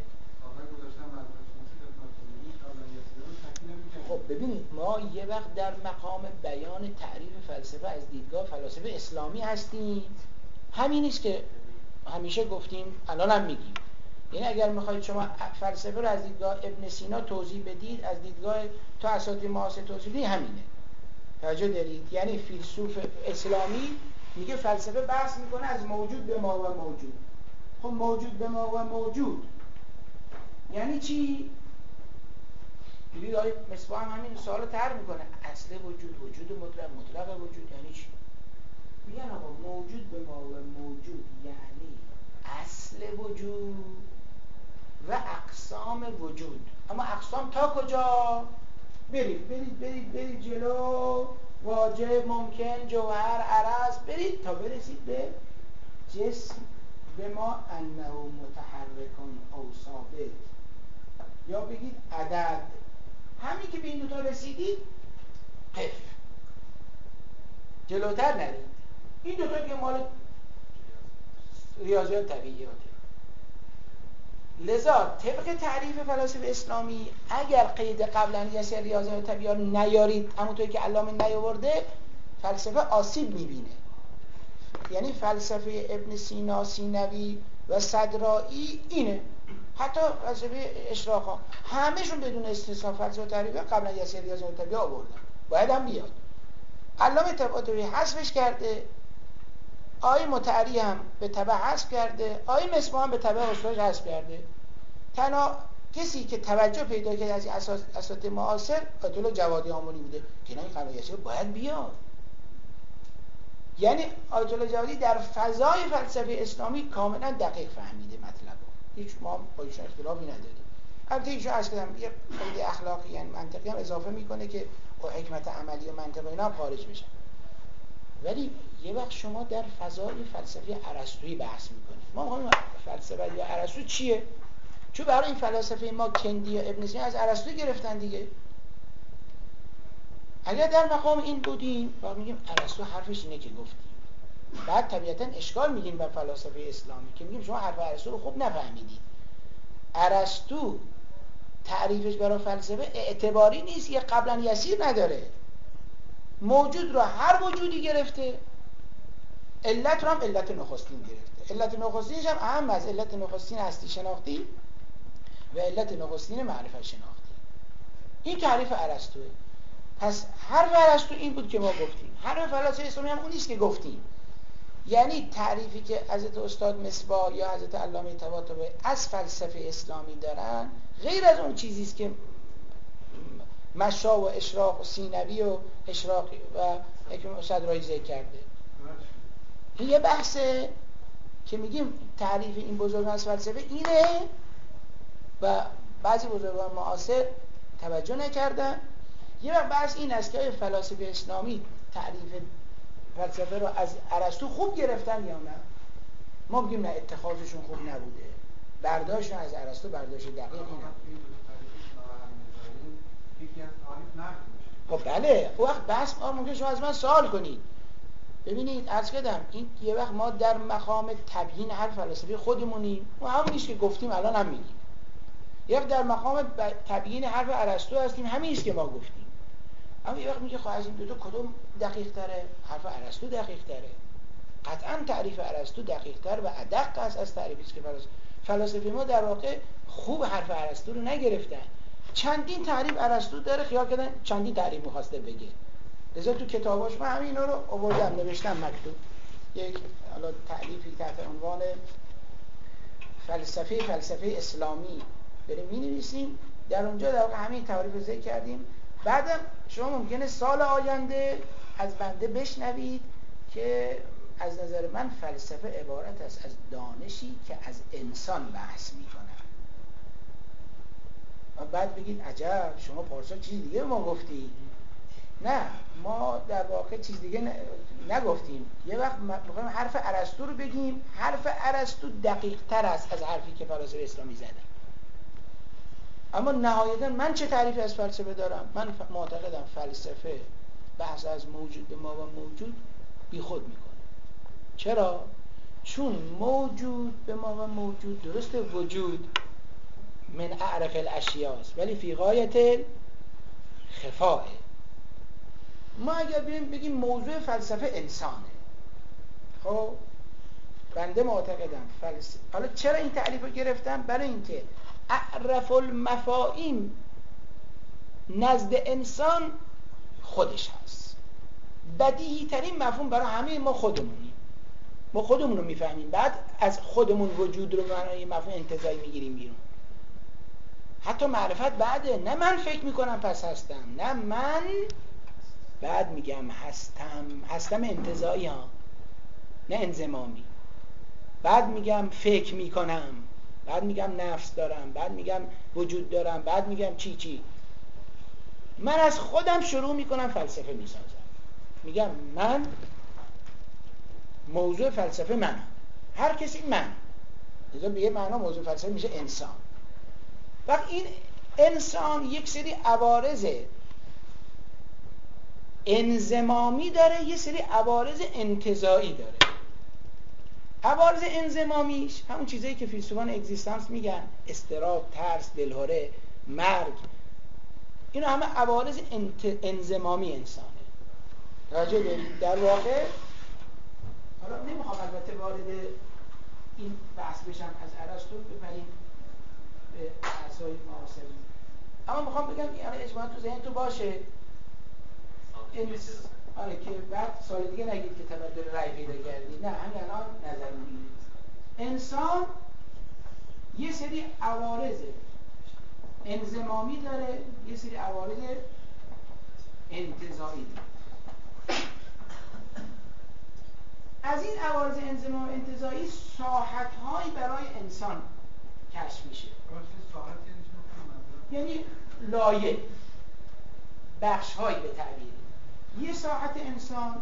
A: خب ببینید ما یه وقت در مقام بیان تعریف فلسفه از دیدگاه فلاسفه اسلامی هستیم، همین نیست که همیشه گفتیم الان هم میگیم. یعنی اگر میخواید شما فلسفه رو از دیدگاه ابن سینا توضیح بدید، از دیدگاه تا اساطیر معاصر توضیح بدید، همینه. توجه دارید؟ یعنی فیلسوف اسلامی میگه فلسفه بحث میکنه از موجود به ما و موجود. خب موجود به ما و موجود یعنی چی؟ دیدید آقای مصباح هم همین سوال طرح میکنه، اصل وجود، وجود مطلق، مطلق وجود یعنی چی؟ میگن آقا موجود به ما و موجود یعنی اصل وجود و اقسام وجود. اما اقسام تا کجا؟ برید برید برید برید جلو، واجب، ممکن، جوهر، عرض، برید تا برسید به جسم. به ما انه متحرکون او ثابت، یا بگید عدد. همین که به این دوتا رسیدید قف، جلوتر نرید. این دوتا که مال ریاضیات طبیعیاته. لذا طبق تعریف فلاسفه اسلامی اگر قید قبلا یه سری ریاضیات طبیعیات نیارید، همونطوری که علامه نیاورده، فلسفه آسیب میبینه. یعنی فلسفه ابن سینا، سینوی و صدرائی اینه، حتی فلسفه اشراق همه‌شون بدون استثناء فلسفه تعریف قبلا یه سری ریاضیات طبیعی آوردن، باید هم بیاد. علامه طباطبایی حذفش کرده، آقای متعری هم به تبع حذف کرده، آقای مصباح هم به تبع استادش حذف کرده. تنها کسی که توجه پیدا کرد از اساس اساتید معاصر آیت الله جوادی آملی بوده که این قبلا یه باید بیاد. یعنی آیت الله جوادی در فضای فلسفه اسلامی کاملا دقیق فهمیده مطلب رو، هیچ ما با ایشون اختلافی نداریم. البته ایشون از کردم یه قید اخلاقی یعنی منطقی هم اضافه میکنه که با حکمت عملی و منطق اینا خارج بشن. ولی یه وقت شما در فضای فلسفه ارسطویی بحث میکنید. ما میخوایم فلسفه یا ارسطو چیه؟ چون برای این فلاسفه ما کندی یا ابن سینا از ارسطو گرفتن دیگه. اگر در مقام این بودیم باید میگیم ارسطو حرفش اینه که گفتیم. بعد طبیعتا اشکال میگیم به فلاسفه اسلامی که میگیم شما حرف ارسطو رو خوب نفهمیدید. ارسطو تعریفش برای فلسفه اعتباری نیست، یه قبلا یسیر نداره. موجود رو هر وجودی گرفته، علت رو هم علت نخستین گرفته. علت نخستینش هم اهم از علت نخستین هستی شناختی و علت نخستین معرفت شناختی. این تعریف ارسطوئه. پس حرف ارسطو این بود که ما گفتیم، حرف فلاسفه اسلامی هم اون نیست که گفتیم. یعنی تعریفی که حضرت استاد مصباح یا حضرت علامه طباطبایی از فلسفه اسلامی دارن غیر از اون چیزی است که مشا و اشراق و سینوی و اشراق و حکیم صدرایی ذکر کرده. این یه بحثه که میگیم تعریف این بزرگان از فلسفه اینه و بعضی بزرگان معاصر توجه نکردن. یه وقت بحث این است که آیا فلاسفه اسلامی تعریف فلسفه رو از ارسطو خوب گرفتن یا نه؟ ما میگیم نه، اتخاذشون خوب نبوده، برداشتشون از ارسطو برداشت دقیقی نبوده. خب بله، اون وقت بحث ما ممکن شما از من سوال کنید. ببینید عرض کردم این یه وقت ما در مقام تبیین هر فلسفه خودمونیم و همون نیست که گفتیم الان هم میگیم. یه وقت در مقام تبیین حرف ارسطو هستیم، همین است که ما گفتیم. اما یه وقت میگه خب از این دو تا کدوم دقیق تره؟ حرف ارسطو دقیق تره. قطعا تعریف ارسطو دقیق تر و ادق است از تعریفی که فلسفه فلاسفه ما در واقع خوب حرف ارسطو رو نگرفتن. چندین تعریف ارسطو داره، خیال کردن چندین تعریف می‌خواسته بگه. لذا تو کتاباش من همین رو آوردم نوشتم مکتوب. یک حالا تعریفی تحت عنوان فلسفه فلسفه اسلامی بریم می‌نویسیم، در اونجا در واقع همین تعریف رو ذکر کردیم. بعدم شما ممکنه سال آینده از بنده بشنوید که از نظر من فلسفه عبارت است از دانشی که از انسان بحث میکنه. و بعد بگید عجب شما پارسال چیز دیگه ما گفتی. نه، ما در واقع چیز دیگه نگفتیم. یه وقت میخوایم حرف ارسطو رو بگیم. حرف ارسطو دقیق تر است از حرفی که فلاسفه اسلامی زدن. اما نهایتاً من چه تعریفی از فلسفه دارم؟ من معتقدم فلسفه بحث از موجود به ما و موجود بی خود میکنه. چرا؟ چون موجود به ما و موجود درست وجود من اعرف الاشیاست ولی فی غایت خفاه. ما اگر بگیم بگیم موضوع فلسفه انسانه، خب بنده معتقدم فلسفه، حالا چرا این تعریف رو گرفتم؟ برای اینکه اعرف المفاهیم نزد انسان خودش هست. بدیهی ترین مفهوم برای همه ما خودمونیم، ما خودمون رو میفهمیم، بعد از خودمون وجود رو معنای مفهوم انتزاعی میگیریم بیرون. حتی معرفت بعده، نه من فکر میکنم پس هستم، نه من بعد میگم هستم، هستم انتزاعی ها نه انضمامی. بعد میگم فکر میکنم، بعد میگم نفس دارم، بعد میگم وجود دارم، بعد میگم چی چی. من از خودم شروع میکنم فلسفه میسازم، میگم من موضوع فلسفه منم، هر کسی من. لذا به یه معنا موضوع فلسفه میشه انسان. وقت این انسان یک سری عوارض انضمامی داره، یه سری عوارض انتزاعی داره. عوارض انضمامیش همون چیزایی که فیلسوفان اگزیستانس میگن، اضطراب، ترس، دلهره، مرگ، اینا همه عوارض انضمامی انسانه. توجه دارید؟ در واقع حالا نمیخوام البته وارد این بحث بشم، از ارسطو بپریم به بحث‌های معاصر، اما میخوام بگم یعنی اجماع تو ذهن تو باشه انس... آره که بعد سال دیگه نگید که تبدل رأی پیدا کردی. نه، همین الان نظر میگیرید. انسان یه سری عوارض انضمامی داره، یه سری عوارض انتزاعی داره. از این عوارض انضمام انتزاعی ساحت‌هایی برای انسان کشف میشه. یعنی لایه بخش‌هایی به تعبیر. یه ساحت انسان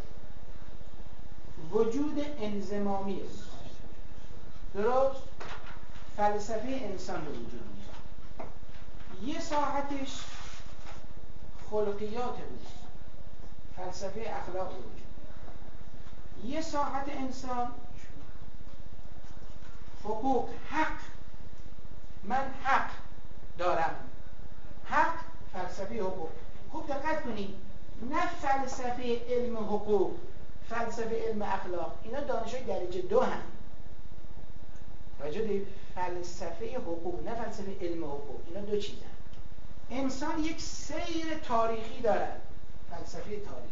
A: وجود انضمامی است، درست؟ فلسفه انسان به وجود میاد. یه ساحتش خلقیات اوست، فلسفه اخلاق به وجود میاد. یه ساحت انسان حقوق، حق، من حق دارم، حق، فلسفه حقوق. خوب دقت کنید، نه فلسفه علم حقوق، فلسفه علم اخلاق، اینا دانش‌های درجه دو هم. راجع به فلسفه حقوق، نه فلسفه علم حقوق، اینا دو چیزن. انسان یک سیر تاریخی دارد، فلسفه تاریخ.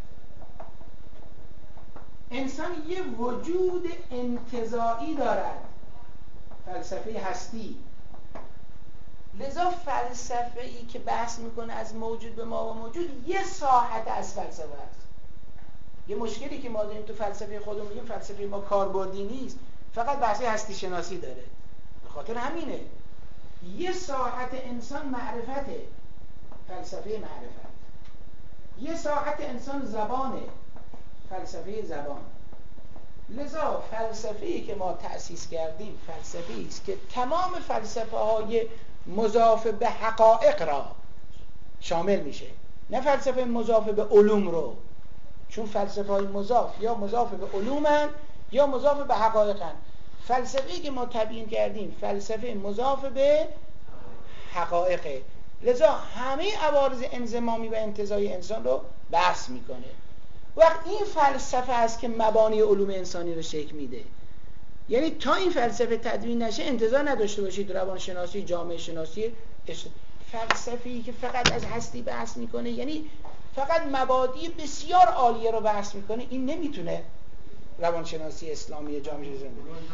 A: انسان یک وجود انتزاعی دارد، فلسفه هستی. لذا فلسفه ای که بحث میکنه از موجود به ما و موجود یه ساحت از فلسفه است. یه مشکلی که ما داریم تو فلسفه خودمون، میگیم فلسفه ما کاربردی نیست، فقط بحث هستی شناسی داره. به خاطر همینه یه ساحت انسان معرفته، فلسفه معرفت. یه ساحت انسان زبانه، فلسفه زبان. لذا فلسفه‌ای که ما تأسیس کردیم فلسفه‌ای است که تمام فلسفه های مضاف به حقایق را شامل میشه، نه فلسفه مضاف به علوم رو، چون فلسفه های مضاف یا مضاف به علومن یا مضاف به حقایقن. فلسفه‌ای که ما تبیین کردیم فلسفه مضاف به حقایقه. لذا همه عوارض انضمامی و انتزاعی انسان رو بحث میکنه. وقت این فلسفه است که مبانی علوم انسانی رو شکل میده. یعنی تا این فلسفه تدوین نشه انتظار نداشته باشید روانشناسی، جامعه شناسی، فلسفه‌ای که فقط از هستی بحث میکنه، یعنی فقط مبادی بسیار عالیه رو بحث میکنه، این نمیتونه روانشناسی اسلامی جامعه شناسی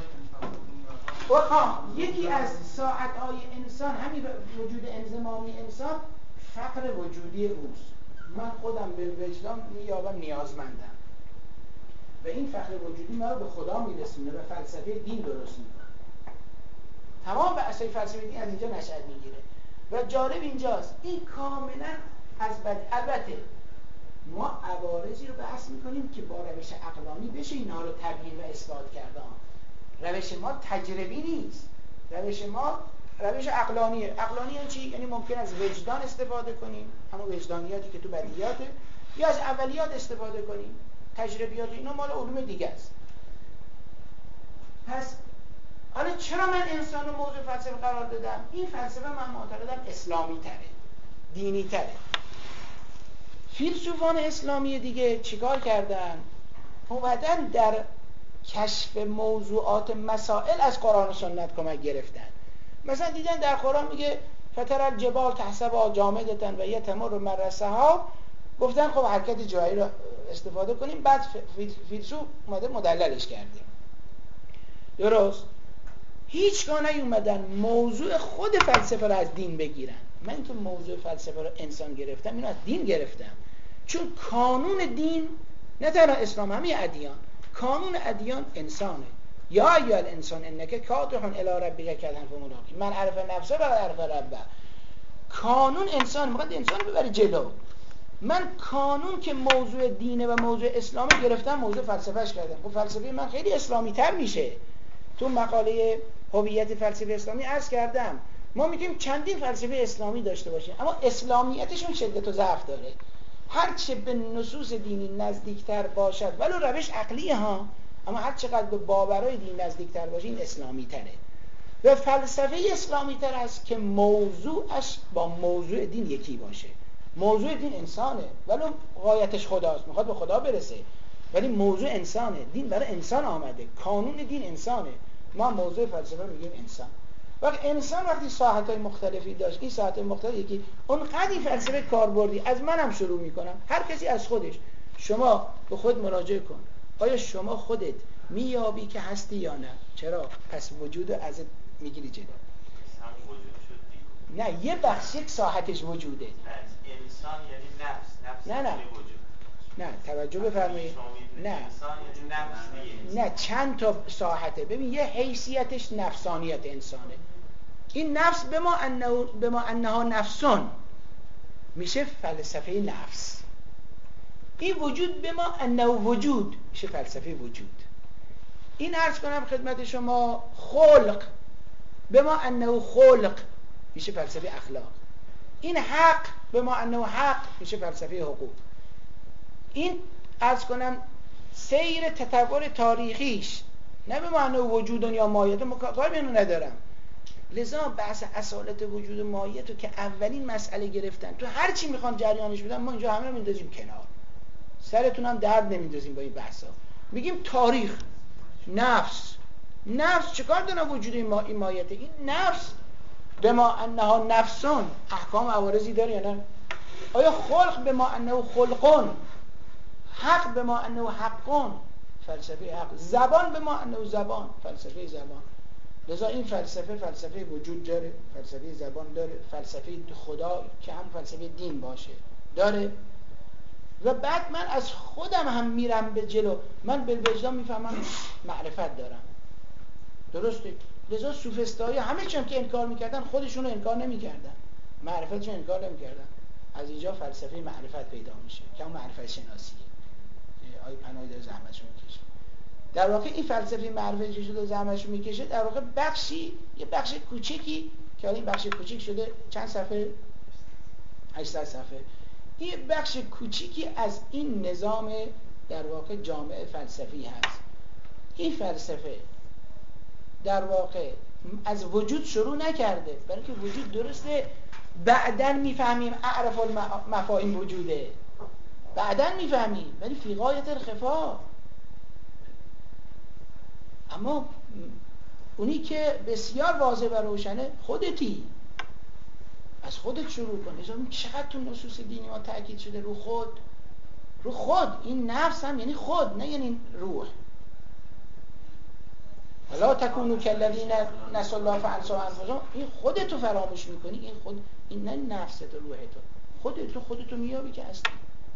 A: بکنه. یکی از ساعت‌های انسان همین وجود انضمامی انسان فقر وجودی اوست. من خودم به وجدان میابم نیازمندم و این فقر وجودی ما رو به خدا میرسونه و فلسفه دین درست میکنه. تمام بحث‌های فلسفه دین از اینجا نشأت میگیره و جالب اینجاست این کاملا از بد. البته ما عوارضی رو بحث میکنیم که با روش عقلانی بشه اینها رو تبیین و اثبات کردن. روش ما تجربی نیست، روش ما روش عقلانیه. عقلانی یعنی چی؟ یعنی ممکن از وجدان استفاده کنیم، همون وجدانیاتی که تو بدیهیاته، یا از اولیات استفاده کنیم. تجربیات اینا مال علوم دیگه است. پس حالا چرا من انسان رو موضوع فلسفه قرار دادم؟ این فلسفه من معتقدم اسلامی تره، دینی تره. فیلسوفان اسلامی دیگه چیکار کردن؟ اومدن در کشف موضوعات مسائل از قرآن و سنت کمک گرفتن. مثلا دیدن در قرآن میگه فتر الجبال تحسبها جامدة و یتمر مر السحاب، گفتن خب حرکت جایی رو استفاده کنیم. بعد فیلسوف اومده مدللش کردیم. درست؟ هیچگاه نیومدن موضوع خود فلسفه رو از دین بگیرن. من که موضوع فلسفه رو انسان گرفتم، اینو از دین گرفتم، چون کانون دین نه تنها اسلام، همه ادیان، کانون ادیان انسانه. یا ایها الانسان انک کادح الی ربک کدحا فملاقیه، من عرف نفسه و عرف ربه. کانون انسان، میخواد انسان رو ببره جلو. من کانون که موضوع دینه و موضوع اسلامی گرفتم، موضوع فلسفهش کردم. خب فلسفه من خیلی اسلامی تر میشه. تو مقاله هویت فلسفه اسلامی عرض کردم ما میگیم چندین فلسفه اسلامی داشته باشیم، اما اسلامیتشون شدت و ضعف داره. هرچه به نصوص دینی نزدیکتر باشد، ولو روش عقلیه ها، اما هر چقدر به باورهای دین نزدیکتر باشه این اسلامی تره. و فلسفه اسلامی تر است که موضوعش با موضوع دین یکی باشه. موضوع دین انسانه، ولو غایتش خداست، میخواد به خدا برسه، ولی موضوع انسانه. دین برای انسان آمده، کانون دین انسانه. ما موضوع فلسفه میگیم انسان. وقتی انسان وقتی ساحت‌های مختلفی داشت، این ساحت‌های مختلفی یکی اونقدر این فلسفه کاربردی. از منم شروع میکنم، هر کسی از خودش. شما به خود مراجعه کن، آیا شما خودت میابی که هستی یا نه؟ چرا؟ پس وجود ازت میگیری جلو. نه، یه بخش، یک ساحتش وجوده.
B: انسان یعنی نفس، نفس
A: نه نه
B: وجود.
A: نه توجه بفرمایید. نه
B: انسان یعنی نفس.
A: نه، چند تا ساحته. ببین یه حیثیتش نفسانیت انسانه. این نفس به ما انه به ما انها نفسون میشه فلسفه نفس. این وجود به ما انه وجود میشه فلسفه وجود. این عرض کنم خدمت شما خلق به ما انه خلق میشه فلسفه اخلاق. این حق به ما انه حق میشه فلسفه حقوق. این عرض کنم سیر تطور تاریخیش نه به معنی وجود یا ماهیت، کار به اینو ندارم. لذا بحث اصالت وجود و ماهیت رو که اولین مسئله گرفتن، تو هر چی میخوان جریانش بدن، ما اینجا همه رو میندازیم کنار، سرتون هم درد نمیندازیم با این بحثا. میگیم تاریخ، نفس. نفس چیکار داره وجود این ماهیت؟ این نفس به ما انها نفسون احکام عوارضی داره یا نه؟ آیا خلق به ما انه خلقون، حق به ما انه حقون، فلسفه حق، زبان به ما انه زبان، فلسفه زبان. لذا این فلسفه فلسفه وجود داره، فلسفه زبان داره، فلسفه خدا که هم فلسفه دین باشه داره. و بعد من از خودم هم میرم به جلو، من بالوجدان میفهمم معرفت دارم. درسته؟ لذا سوفسطایی همه چیم که انکار میکردن خودشون رو انکار نمیکردن، معرفتشون انکار نمیکردن. از اینجا فلسفه معرفت پیدا میشه که اون معرفت شناسیه. آی پناهی داره زحمتشو میکشه. در واقع این فلسفه معرفت که شده زحمتشو میکشه در واقع بخشی، یه بخش کوچیکی که این بخش کوچیک شده چند صفحه؟ هشتصد صفحه. این بخش کوچیکی از این نظام در واقع جامعه فلسفی هست. این فلسفه در واقع از وجود شروع نکرده، برای که وجود درسته بعدن میفهمیم اعرف المفاهیم وجوده، بعدن میفهمیم، ولی فی غایت الخفا. اما اونی که بسیار واضح و روشنه خودتی، از خودت شروع کن. لذا چقدر تو نصوص دینی ما تاکید شده رو خود، رو خود. این نفس هم یعنی خود، نه یعنی روح. ولا تکونوا کالذین نسوا الله فانساهم انفسهم. این خودتو فراموش میکنی، این خود، این نه نفست و روحتو، خودتو خودتو میابی که هستی.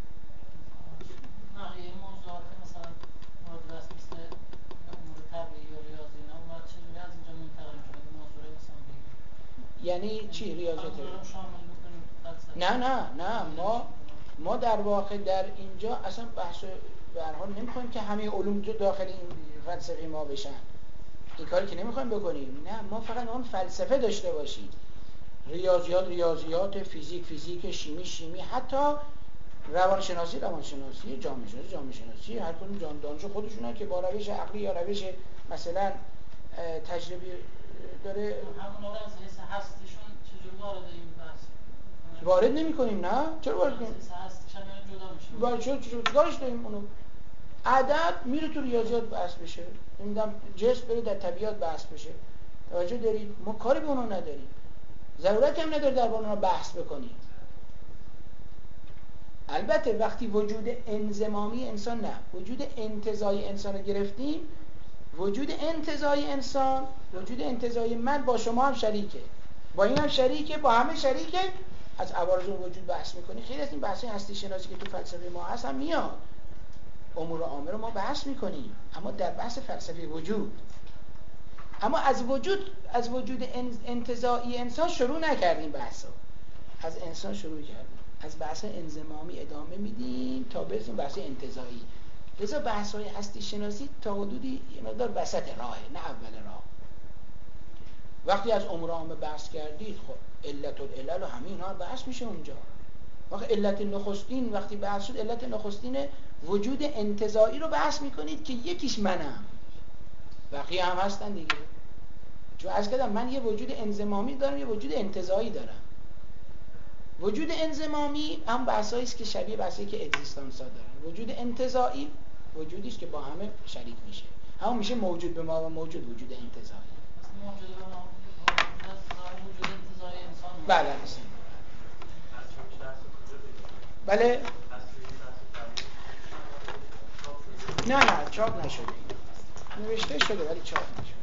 E: نه یه موضوعات مثلا مورد است مثل امور طبیعی و ریاضی اینا اومد چجوری از اینجا منتقل میشه موضوع مثلا بگیم؟
A: یعنی چی ریاضت؟
E: شامل میکنیم
A: نه نه نه ما ما در واقع در اینجا اصلا بحث به هر حال نمیخوایم که همه علوم داخل این فلسفه ما بشن. این کاری که نمیخوایم بکنیم. نه، ما فقط اون فلسفه داشته باشیم. ریاضیات ریاضیات، فیزیک فیزیک، شیمی شیمی، حتی روانشناسی روانشناسی، جامعه شناسی جامعه شناسی. هر کدوم جان دانشو خودشونه که با روش عقلی یا روش مثلا تجربی داره.
E: همون از حس هستیشون چجوری وارد این بحث
A: وارد نمی‌کنیم؟ نه چرا وارد کنیم؟
E: حس هستیشون جدا میشه.
A: وارد چرا چیکارش داریم اونو؟ عدد میره تو ریاضیات بحث بشه، نمیدونم جسم بره در طبیعت بحث بشه. توجه دارید؟ ما کاری به اونها نداریم، ضرورتی هم نداره در اونها بحث بکنیم. البته وقتی وجود انضمامی انسان، نه وجود انتزاعی انسان رو گرفتیم، وجود انتزاعی انسان، وجود انتزاعی من با شما هم شریکه، با این هم شریکه، با همه شریکه. از عوارض وجود بحث میکنی. خیلی از این بحثی هستی شناسی که تو فلسفه ما هست هم میاد، امور عامه رو ما بحث میکنیم، اما در بحث فلسفه وجود. اما از وجود از وجود انتزاعی انسان شروع نکردیم بحثا، از انسان شروع کردیم، از بحث انضمامی ادامه میدیم تا برسیم بحث انتزاعی. لذا بحث‌های هستی شناسی تا حدودی یه مقدار وسط راهه، نه اول راه. وقتی از امور عامه بحث کردید، خب علت العلل و همه اینا بحث میشه اونجا. وقتی علت نخستین وقتی بحث شد، علت نخستین وجود انتزاعی رو بحث میکنید که یکیش منم، بقیه هم هستن دیگه. چون از کدام من یه وجود انضمامی دارم، یه وجود انتزاعی دارم. وجود انضمامی هم بحثایی است که شبیه بحثایی که اگزیستانس ها دارن. وجود انتزاعی وجودی است که با همه شریک میشه، همون میشه موجود به ما و موجود وجود انتزاعی.
E: موجود به ما وجود انتزاعی انسان.
A: بله بله. نه نه چاپ نشده، نوشته شده ولی چاپ نشده.